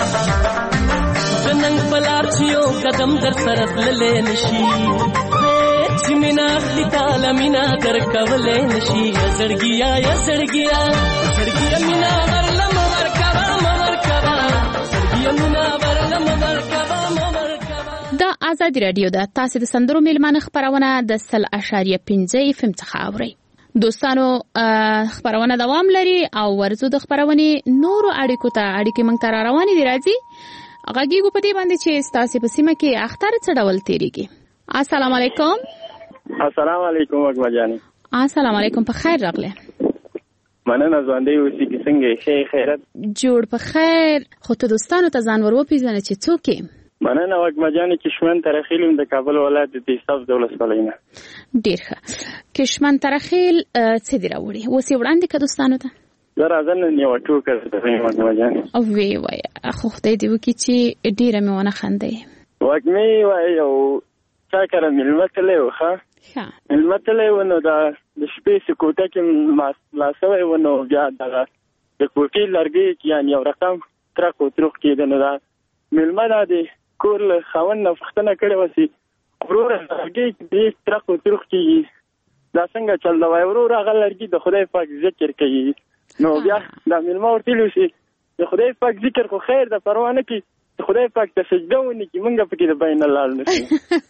نن بلار چيو قدم در سره تللې نشي چې مینا خلی تعالی مینا در کولې نشي زړګیا یا زړګیا زړګیا مینا ورلم ورکبا مورکبا زړګیا مینا ورلم ورکبا مورکبا. د آزادي رادیو د تاسو د سندرو میلمانه خبرونه د 0.5 FM څخه اوري. دوستانو خبرونه دوام لري او ورزو د خبرونه نورو اړیکو ته اړیکې مونږ تر روانې دي راځي غږیږو په دې باندې چې تاسو په سیمه کې اختر څه ډول تیریږي. السلام علیکم. السلام علیکم اکبر جان. السلام علیکم په خیر راغله. مننه ژوندې اوسې کې څنګه ښه خیرت جوړ په خیر. خو ته دوستانو ته ځان ور وپیژنه چې څوک یې. مننه اکبر جان کشمن ترخیل د کابل ولایت د تیساف دولت سلیمه. ډیر ښه. کشمن ترخیل څه دی راوړي وسې وړاندې که دوستانو ته زه راځم یو ټوکر درته اکبر جان. او وی وای خو خدای دې وکړي چې ډیره مې ونه خندې وګمې وای یو چا کړه ملمتلې وخه ملمتلې ونه د شپې سکوته کې لاسوي ونه بیا د کوټې لرګي یعنی یو رقم ترکو ترخ کې نه دا ملمنه دي کور له خاون نه فختنه کړي وسی ورور لرګي دې ترکو ترخ کې دا څنګه چل دا وای ورور هغه لرګي د خدای پاک ذکر کوي نو بیا دا ملما ورته لوسي د خدای پاک ذکر خو خیر د پروانه کې خدای پاک ته سجده ونی کی مونږ پکې د بین الله نشي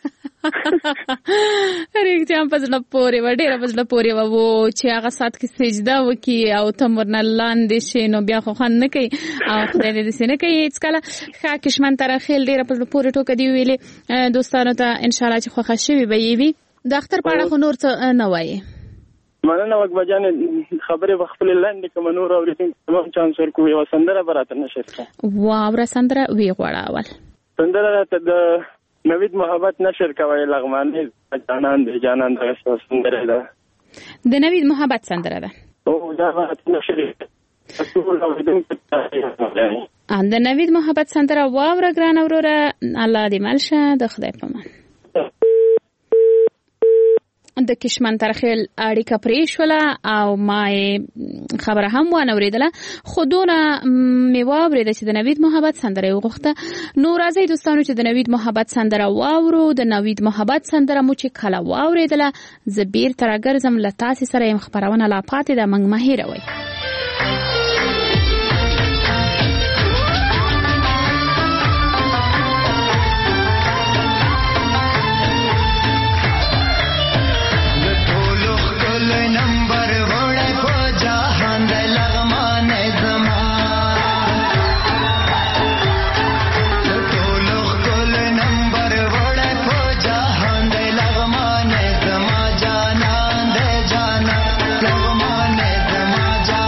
هرې چې هم پزړه پورې و ډېر پزړه پورې و چې هغه سات کې سجده وکي او تمرن لاندې شي نو بیا خو خان نه کوي او خدای دې سینه کوي هیڅ کله ښه کشمن ترخیل ډېر پزړه پورې ټوکې دی ویلې دوستانو ته ان شاء الله چې خو خښوي به وي د اختر په اړه خو نور څه نه وایي. مننه وکبه جان خبره خپل لاندې کوم نور اوریدونکو تمام چانس ورکوي او سندره براته نشي واو سندره وی غواړه اول سندره ته د نوید محبت نشر کوي لغمانې جانان دې جانان د سندره ده د نوید محبت سندره ده او دا نشر د نوید محبت سندره واو ګران اوروره الله دې ملشه د خدای په امان. د کشمن ترخیل اړیکه پرې شوله او ما خبره هم وانه اوریدله خو دونه مې واورېده چې د نوید محبت سندره یې وغوښته. نو راځئ دوستانو چې د نوید محبت سندره واورو. د نوید محبت سندره مو چې کله واورېدله زه بیرته راګرځم له تاسې سره یم خپرونه لا پاتې ده موږ مه هېروئ. Jaana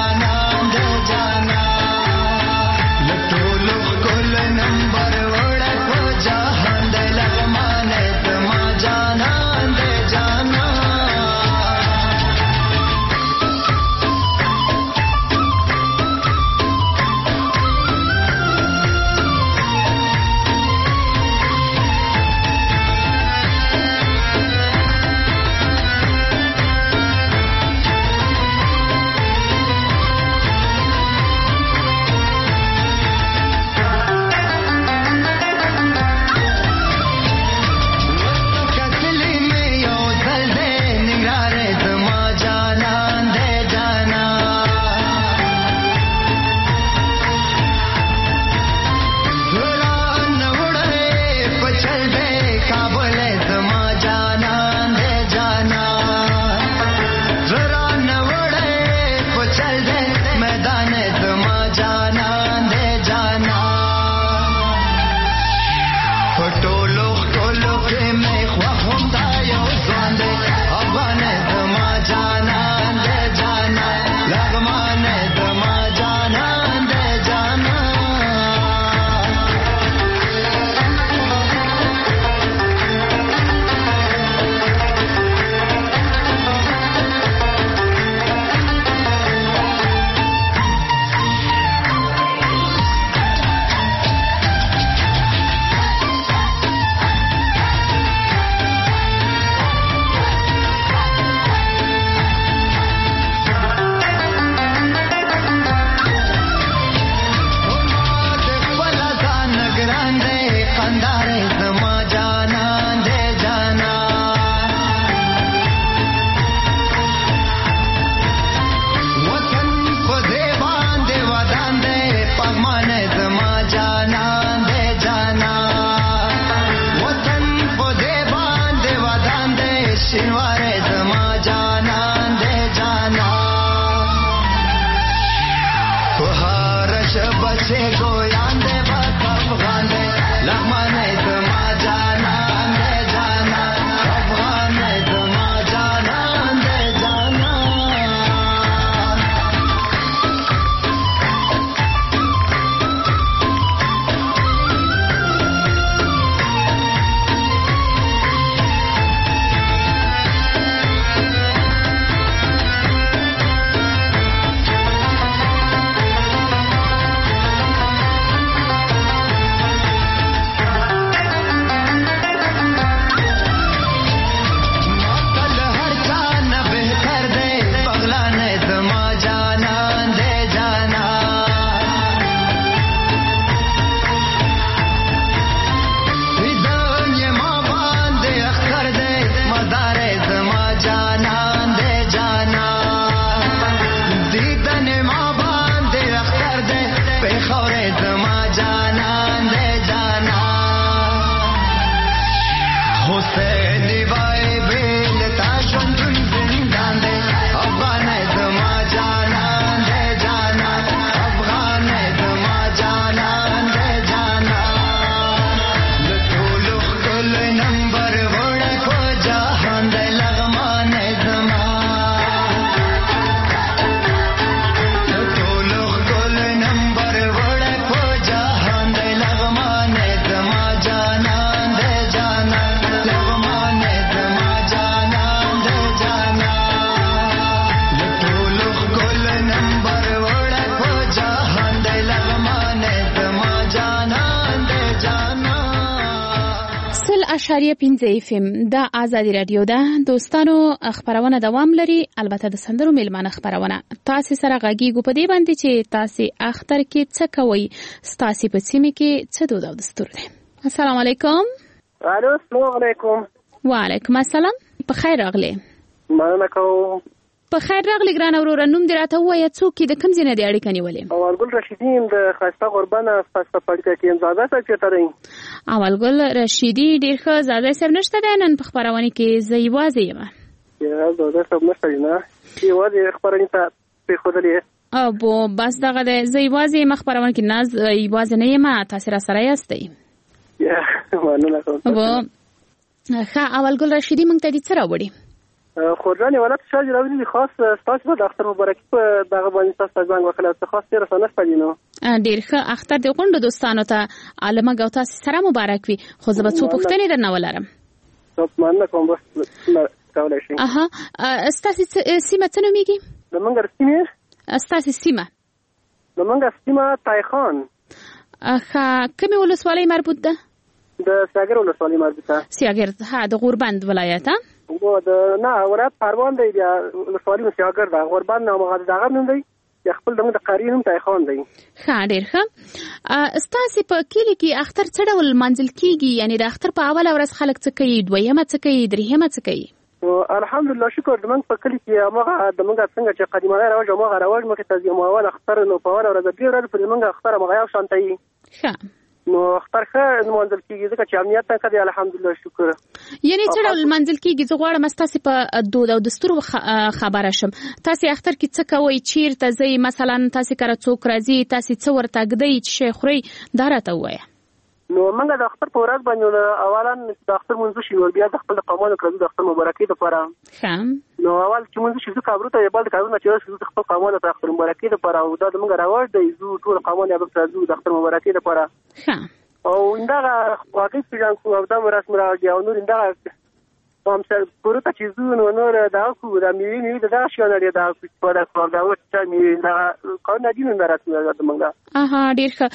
.5 FM د آزادی رادیو ده. دوستانو خبرونه دوام لري، البته د سندرو میلمانه خبرونه. تاسو سره غږیږو په دې باندې چې تاسو اختر کې څه کوئ، تاسو په سیمه کې څه دود او دستور دي. السلام علیکم. السلام علیکم. وعلیکم السلام. په خیر راغلی. مننه کوم. په خیر راغلی ګران اورور. نوم دې راته وایه، څوک د کوم ځای نه دی اړیکه نیولې؟ اولګل رشیدی د خاصه قربانه فاصله پړکه کې امزاده څه چترې. اولګل رشیدی ډیر ښه زاده سر نشته ده نن په خبرونه کې زه یوازې یم. یا زاده سر نشته نه، یوازې خبرونه ته په خودلې. او بس دغه د زه یوازې مخبرونه کې ناز یوازې نه یم، تاسو را سره یاستئ. یا مننه کوم. ښه اولګل رشیدی مونږ ته دې څه راوړي؟ خورجان ولات شاج راوړي خاص تاسو په اختر مبارکي په دغه باندې تاسو ځان وکړه خاص تیر سره پدینو. ډیر ښه اختر د غونډو دوستانو ته عالمه ګوتا سره مبارک وي. خو زه به څو پوښتنې درنه ولرم. مننه کوم. بس کولای شي. ستاسو سیمه څه نومیږي؟ د منګر سیمه. ستاسو سیمه؟ د منګر سیمه تایخان. کومه ولسوالۍ مربوط ده؟ د سیاګر ولسوالۍ مربوط ده. سیاګر ها د غوربند ولایت ها؟ نه ولایت پروان دی یا ولسوالۍ سیاګر ده. غوربند نو مغاد دغه نوم دی. یا خپل دغه قاری هم تایخان دی. ښه ډیر ښه. ستاسو په کلی کې اختر څه ډول منځل کیږي؟ یعنی د اختر په اوله ورځ خلک څه کوي، دویمه څه کوي، دریمه څه کوي؟ الحمدلله شکر د موږ په کلی کې هغه د موږ څنګه چې قدیمانه رواج هغه رواج مخه ته ځم اول اختر نو په اوله ورځ ډیر ورځې پر موږ اختر مغه یو شانتي. ښه نو اختر ښه منځل کیږي ځکه چې امنیت ته کړی الحمدلله شکر. یعنی څه ډول منځل کیږي؟ زه غواړم تاسو په دود او دستور خبره شم. تاسو اختر کې څه کوئ، چیرته ځئ، مثلا تاسو کړه څوک راځي، تاسو څه ورته ګدئ چې شي خوري دا راته وایه. نو موږ د اختر په ورځ باندې اولا د اختر منځ شي ور بیا د خپل قومونو کړو د اختر مبارکي لپاره. ښه نو اول چې منځ شي زه کابرو ته یبل کارونه چې د خپل قومونو د اختر مبارکي لپاره او دا د موږ راوړ دی زو ټول قومونه به ترځو د اختر مبارکي لپاره. ښه او اندغه واقعي پیژان کو او د رسم راځي او نور اندغه هم سره پروت چې زو نور دا کو د میوي د دا شو نه دا په دا کار دا چې می دا قانون دي نه راځي د منګه. ډیر ښه.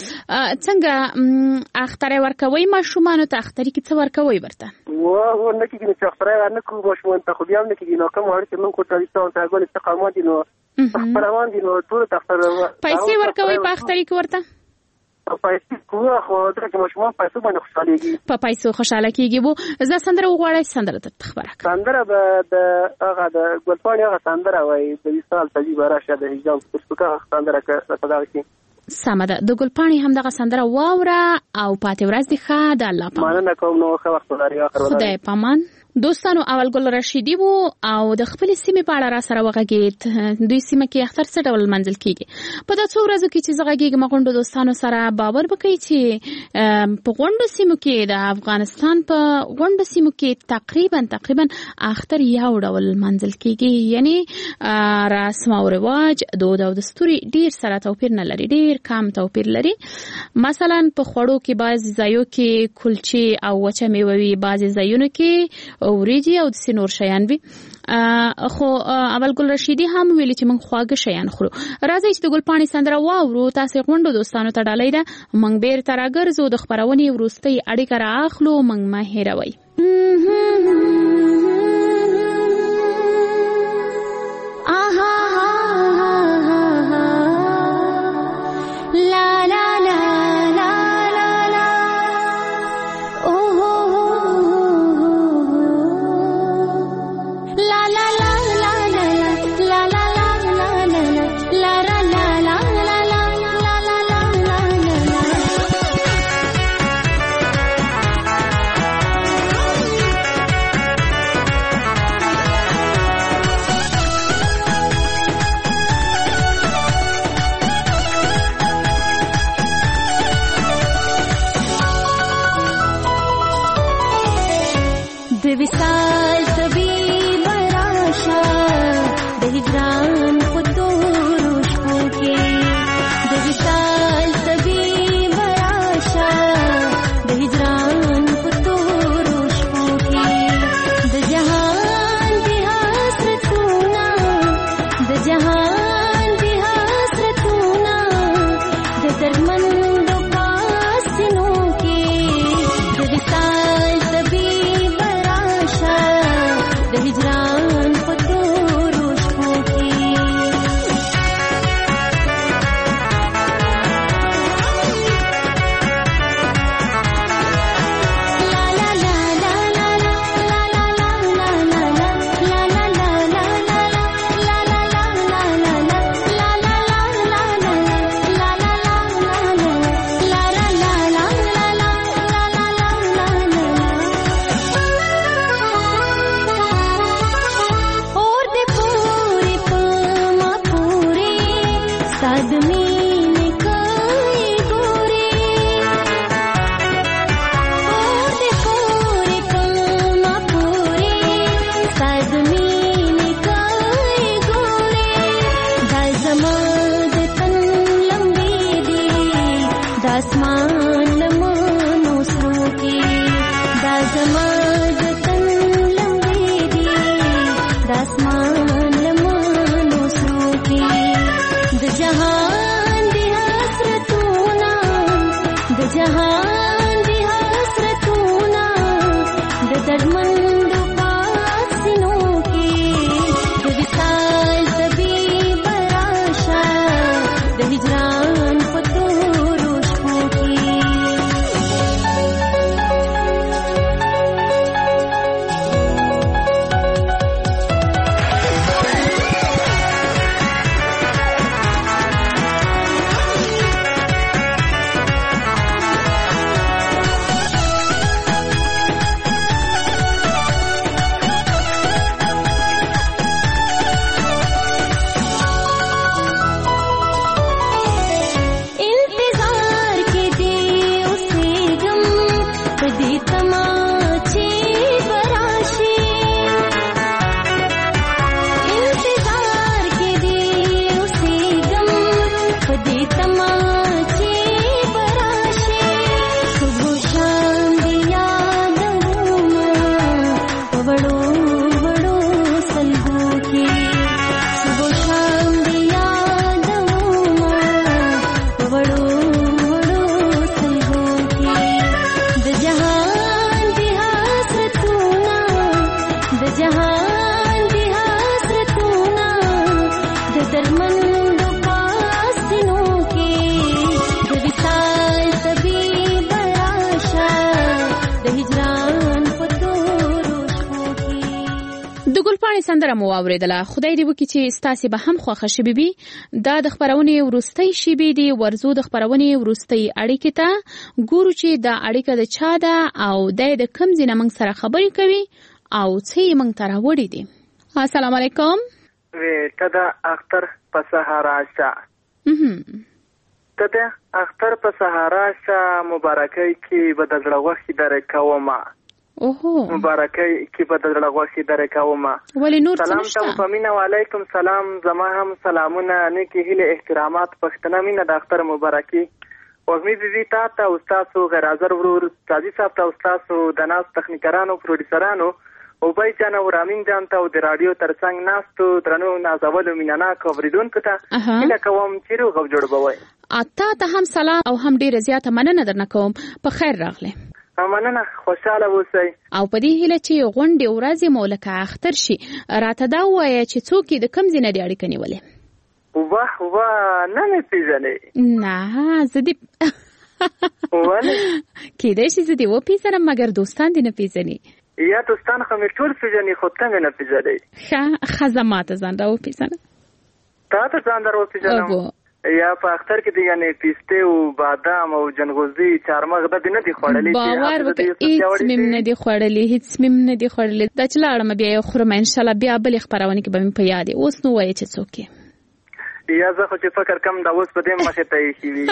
څنګه اختر ورکوي ماشومان ته؟ اختر کې څه ورکوي ورته؟ و نه کېږي چې اختر ورنکو ماشومان ته خو بیا نه کېږي. نو کوم وخت موږ کوټه ایستو ته غوړي څه قانون دي نو خبروان دي نو ټول اختر پیسې ورکوي په اختر کې ورته؟ پیسې کوه خو درته ماشومان پیسې باندې خوشاليږي. په پیسو خوشاله کیږي. وو زه سندره وغواړم، سندره ته خبره کوم. سندره به د هغه د ګلپاڼې هغه سندره وای د وصال تجربه راشه د حجاب څخه سندره راځي کی. سمه ده. د ګلپاڼې هم دغه سندره واوره او پاتې ورځ دی ښه د الله پامان. مننه کوم. نو ښه وخت لري. اخر خدای پامان. دوستانو اول ګل رشیدي وو او د خپل سیمې په اړه را سره وغږید. دوی سیمه کې اختر څه ډول منځل کیږي؟ په دا څو ورځو کې چې زغږیږم غونډو دوستانو سره باور وکړئ چې په غونډو سیمو کې د افغانستان په غونډو سیمو کې تقریبا اختر یو ډول منځل کیږي، یعنی رسم او رواج دود او دستور ډیر سره توپیر نه لري، ډیر کم توپیر لري. مثلا په خوړو کې بعض ځایو کې کلچې او وچه میوه وي، بعض ځایونو کې وریجی او د نور شیان وي. خو اول ګل رشیدي هم ویلي چې موږ خواږه شیان خورو. راځئ چې د ګل پاڼې سندره واورو. تاسې غونډو دوستانو ته ډالۍ ده، موږ بیرته راګرځو، د خپرونې وروستۍ اړیکه رااخلو، موږ مه هېروئ. سندره مو واوریدله. خدای دې وکړي چې ستاسو به هم خوښه شي بي. دا د خبرونې وروستۍ شیبې دي. ورزو د خبرونې وروستۍ اړیکې ته ګورو چې دا اړیکه د چا ده او د کم ځای موږ سره خبرې کوي او څه موږ ته راوړي دي. السلام علیکم. ته د اختر په سهارا شه ته د اختر په سهارا شه مبارکۍ کې به د زړه غوښې درې کومه مبارکۍ کې به د زړه غوښې درې کومه. ولې نور سلام ته په مینه. وعلیکم سلام. زما هم سلامونه نیکې هیلې احترامات پښتنه مینه د اختر مبارکي وږمې بیبي تا ته او ستاسو غیر حاضر ورور قاضي صاحب ته او ستاسو د ناست تخنیکرانو پروډیوسرانو اوبای جان او رامین جان ته او د رادیو ترڅنګ ناستو درنو نازولو مینهناکو اورېدونکو ته هیله کوم چې روغ او جوړ به وئ. ته هم سلام او هم ډېره زیاته مننه درنه کوم. په خیر راغلی. مننه. خوشحاله اوسئ. او په دې هیله چې غونډې ورځې مو لکه اختر شي راته دا ووایه چې څوک یې د کوم ځای نه دې اړیکه نیولې؟ واه نه مې پېژنې. نه زه دې ولې کېدای شي زه دې وپېژنم مګر دوستان دې نه پېژني. یا دوستان خو مې ټول پېژني خو ته مې نه پېژنې. ښه زه ما ته ځان را وپېژنه. تا ته ځان در وپېژنم. یا په اختر کې دې یعنې پیستې او بادام او جنغوزي چارمغز دې نه دي خوړلي؟ باور وکړه هېڅ مې نه دي خوړلي هېڅ مې نه دي خوړلي. دا چې لاړم بیا یې خورم انشاءالله. بیا بلې خپرونې کې به مې په یاد وي. اوس نو وایه چې څوک یې. یا زه خو چې فکر کم دا اوس په دې مخې ته ایښي وي.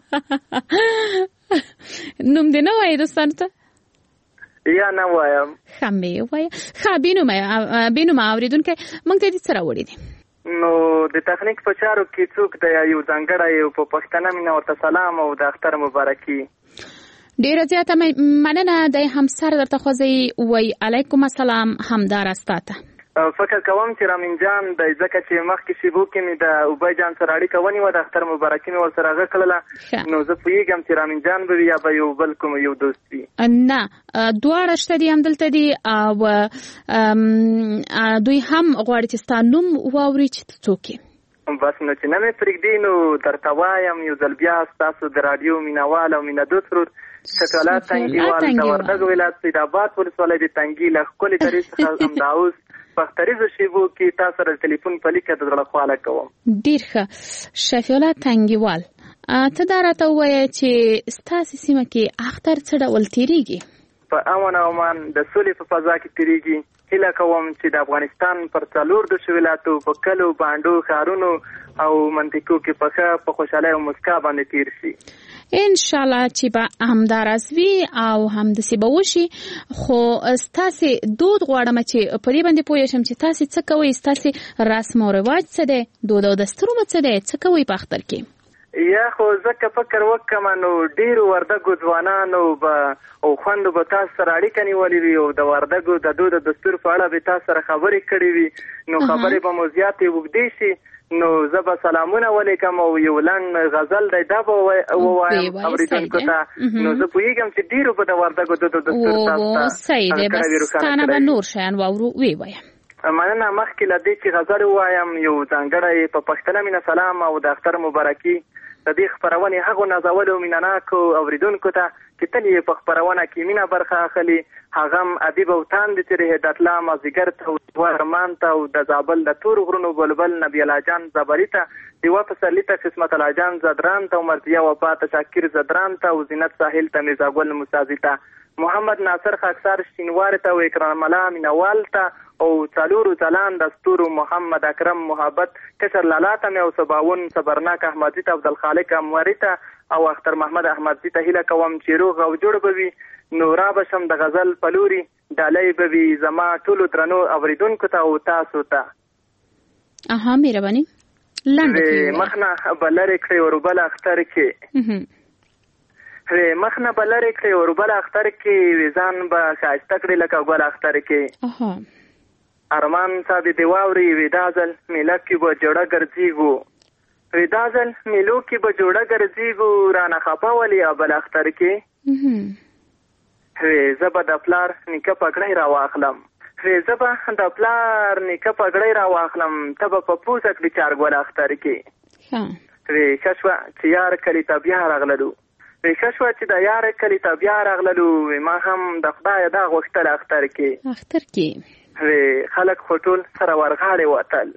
نوم دې نه وایې دوستانو ته؟ یا نه وایم. ښه مې وایه. ښه بېنومه اورېدونکی موږ ته دې څه راوړي دي؟ نو د تخنیک په چارو کې څوک د یو ځانګړی او په پښتنه مینه ورته سلام او د اختر مبارکي. ډېره زیاته مننه. دی همسر درته خوځئ وایي علیکم السلام. همدا راسته ته فکر کوم چې رامین جان دی ځکه چې مخکې شیبو کې مې د اوبای جان سره اړیکه ونیوه د اختر مبارکي مې ورسره هغه کړله. نو زه پوهېږم چې رامین جان به وي یا به یو بل کوم یو دوست وي. نه دواړه شته دي همدلته دي او دوی هم غواړي چې ستا نوم واوري چې ته څوک یې. بس نو چې نه مې پرېږدي نو درته وایم یو ځل بیا ستاسو د راډیو مینهوال او مینهدوست ورور شفیع تنګیوال د وردګ ولایت سیدآباد ولسوالۍ د تنګي له ښکلې درې څخه همدا اوس پختریزو شیبو کې تاسو سره ټلیفون په لیکه د زړه خواله کوم. ډېر ښه. شفیع الله تنګیوال ته دا راته ووایه چې ستاسې سیمه کې اختر څه ډول تېرېږي؟ په امن او امان د سولې په فضا کې تېرېږي. هیله کوم چې د افغانستان پر 14 ولایتو په کلو بانډو ښارونو او منطقو کې په خوشحالۍ او مسکا باندې تېر شي. انشاءالله چې به همداراز وي او همداسې به وشي. خو ستاسې دود غواړم چې په دې باندې پوه شم چې تاسې څه کوئ؟ ستاسې رسم او رواج څه دی؟ دود او دستور مو څه دی؟ څه کوئ په اختر کې؟ یا خو ځکه فکر وکړم نو ډېرو وردګو ځوانانو به او خویندو به تاسو سره اړیکه نیولې وي او د وردګو د دود او دستور په اړه به تاسو سره خبرې کړې وي. نو خبرې به مو زیاتې اوږدې شي. نو زه به سلامونه ولیکم او یو لنډ غزل دی دا به ووایم اورېدونکو ته. نو زه پوهېږم چې ډېرو به د وردګو دود او دستور تاسو ته صحیح دی. بس ستانه به نور شیان واورو ویې وایم. مننه. مخکې له دې چې غزل ووایم یو ځانګړی په پښتنه مینه سلام او د اختر مبارکي د دې خپرونې هغو نازولو مینهناکو اورېدونکو ته چې تل یې په خپرونه کې مینه برخه اخلي. هغه هم ادیب او تاند چې هدایتالله مازدیګر ته او ارمان ته او د زابل د تورو غرونو بلبل نبی الله جان زبري ته دیوه پسرلي ته قسمت الله جان زدران ته مرضیه وفا ته شاکر زدران ته او زینت ساحل ته میرزا ګل موسازي ته محمد ناصر خاکسار شینوار ته او اکرام الله مینوال ته او څلورو ځلان دستورو محمد اکرم محبت کسر لالا ته او سباون صبرناک احمدزي ته عبدالخالق اموري ته او اختر محمد احمدزي ته هیله کوم چې روغ او جوړ به وي. نو را به شم د غزل پلوري ډالۍ به وي زما ټولو درنو اورېدونکو ته او تاسو ته. مهرباني مخنه به لرې کړئ وربل اختر کې مخنه به لرې کړئ وربل اختر کې ویزان به ښایسته کړي لکه ګل اختر کې. ارمان صاحب دې واوري ودا ځل میله کې به جوړه ګرځېږو ودا ځل میلو کې به جوړه ګرځېږو رانه خفه ولې ابل اختر کې. زه به د پلار نیکه پګړۍ راواخلم زه به د پلار نیکه پګړۍ راواخلم ته به په پوزه کړي چارګل اختر کې. ښه شوه چې یار کلي ته بیا راغللو ښه شوه چې د یار کلي ته بیا راغللو ما هم د خدایه دا غوښتل اختر کې خلک خو ټول سره ورغاړې وتل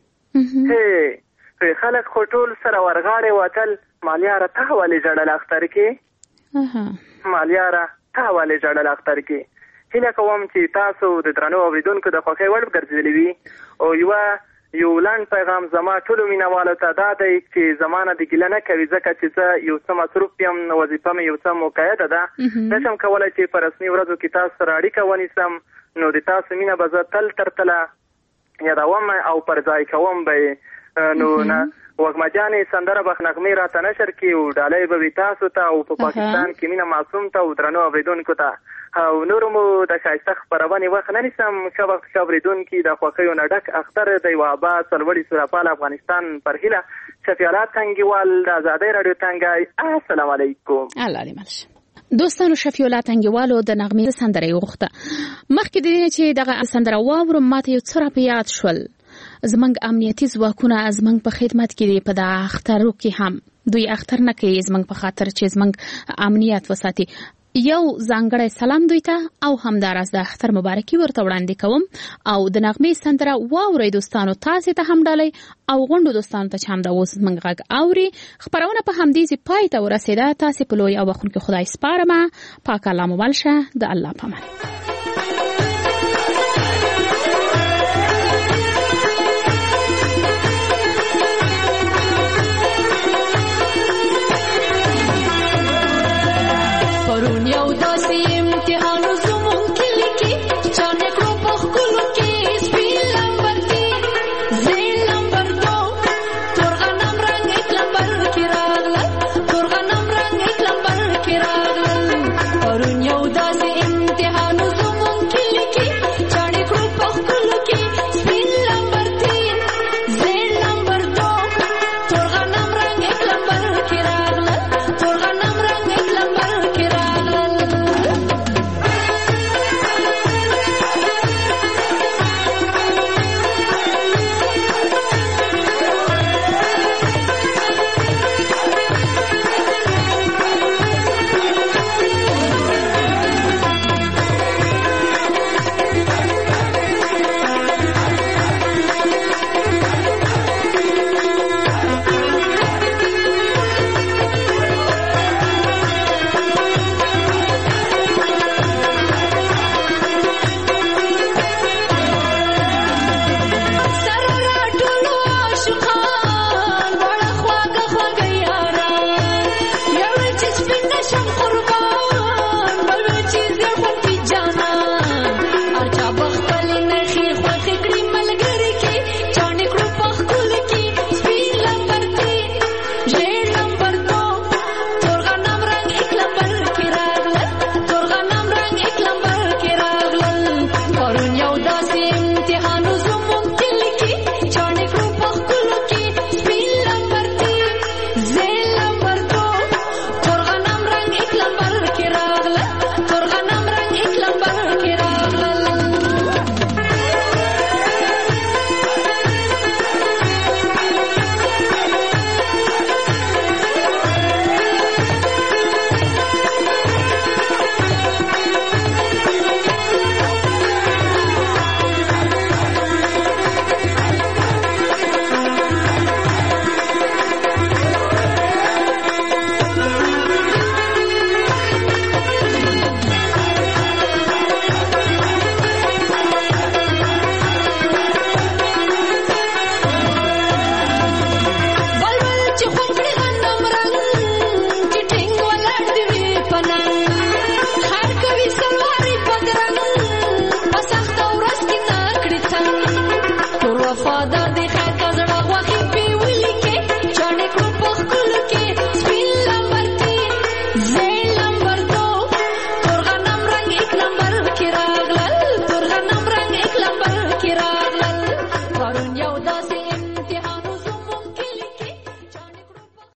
خلک خو ټول سره ورغاړې وتل مالیاره ته ولې ژړل اختر کې مالیاره ته ولې ژړل اختر کې هیله کوم چې تاسو د درنو اوریدونکو د خوښۍ وړ ګرځېدلي وي او یو لنډ پیغام زما ټولو مینوالو ته دا دی چې زمانه د ګیله نه کوي ځکه چې زه یو څه مصروف یم، وظیفه مې یو څه مقیده ده، نشم کولی چې په رسمي ورځو کې تاسو سره اړیکه ونیسم، نو د تاسو مینه به زه تل تر تله یادوم او پر ځای کوم به نو نه وږمه جانې سندره به نغمې راته نشر کړي او ډالۍ به وي تاسو ته او په پاکستان کې مینه معصوم ته او درنو اورېدونکو ته او نورو مو د ښایسته خپرونې وخت نه نیسم. ښه وخت ښه اورېدونکي د خوښیو نه ډک اختر د یوه اباد سرلوړي سورهپال افغانستان پر هیله شفیع الله تنګیوال د ازادۍ راډیو تنګی. السلام علیکم. الله دې مل شي. دوستانو شفیع الله تنګیوالو د نغمې سندره یې وغوښته. مخکې د دې چې دغه سندره واورم ماته یو څه راپه یاد شول. زمنګ امنیتي ځواکونه زمنګ په خدمت کې دي په دغه اخترو کې هم دوی اختر نه کوي زمنګ په خاطر چې زمنګ امنیت وساتي. یو ځانګړی سلام دوی ته او همداراز د اختر مبارکي ورته وړاندې کوم او د نغمې سندره واورئ دوستانو، تاسې ته هم ډالۍ او غونډو دوستانو ته چې هم دا اوس زموږ غږ اوري. خپرونه په همدې پای ته ورسېده. تاسې په لوی او بخښونکي خدای سپارم. پاک الله مو بل شه. د الله په امان.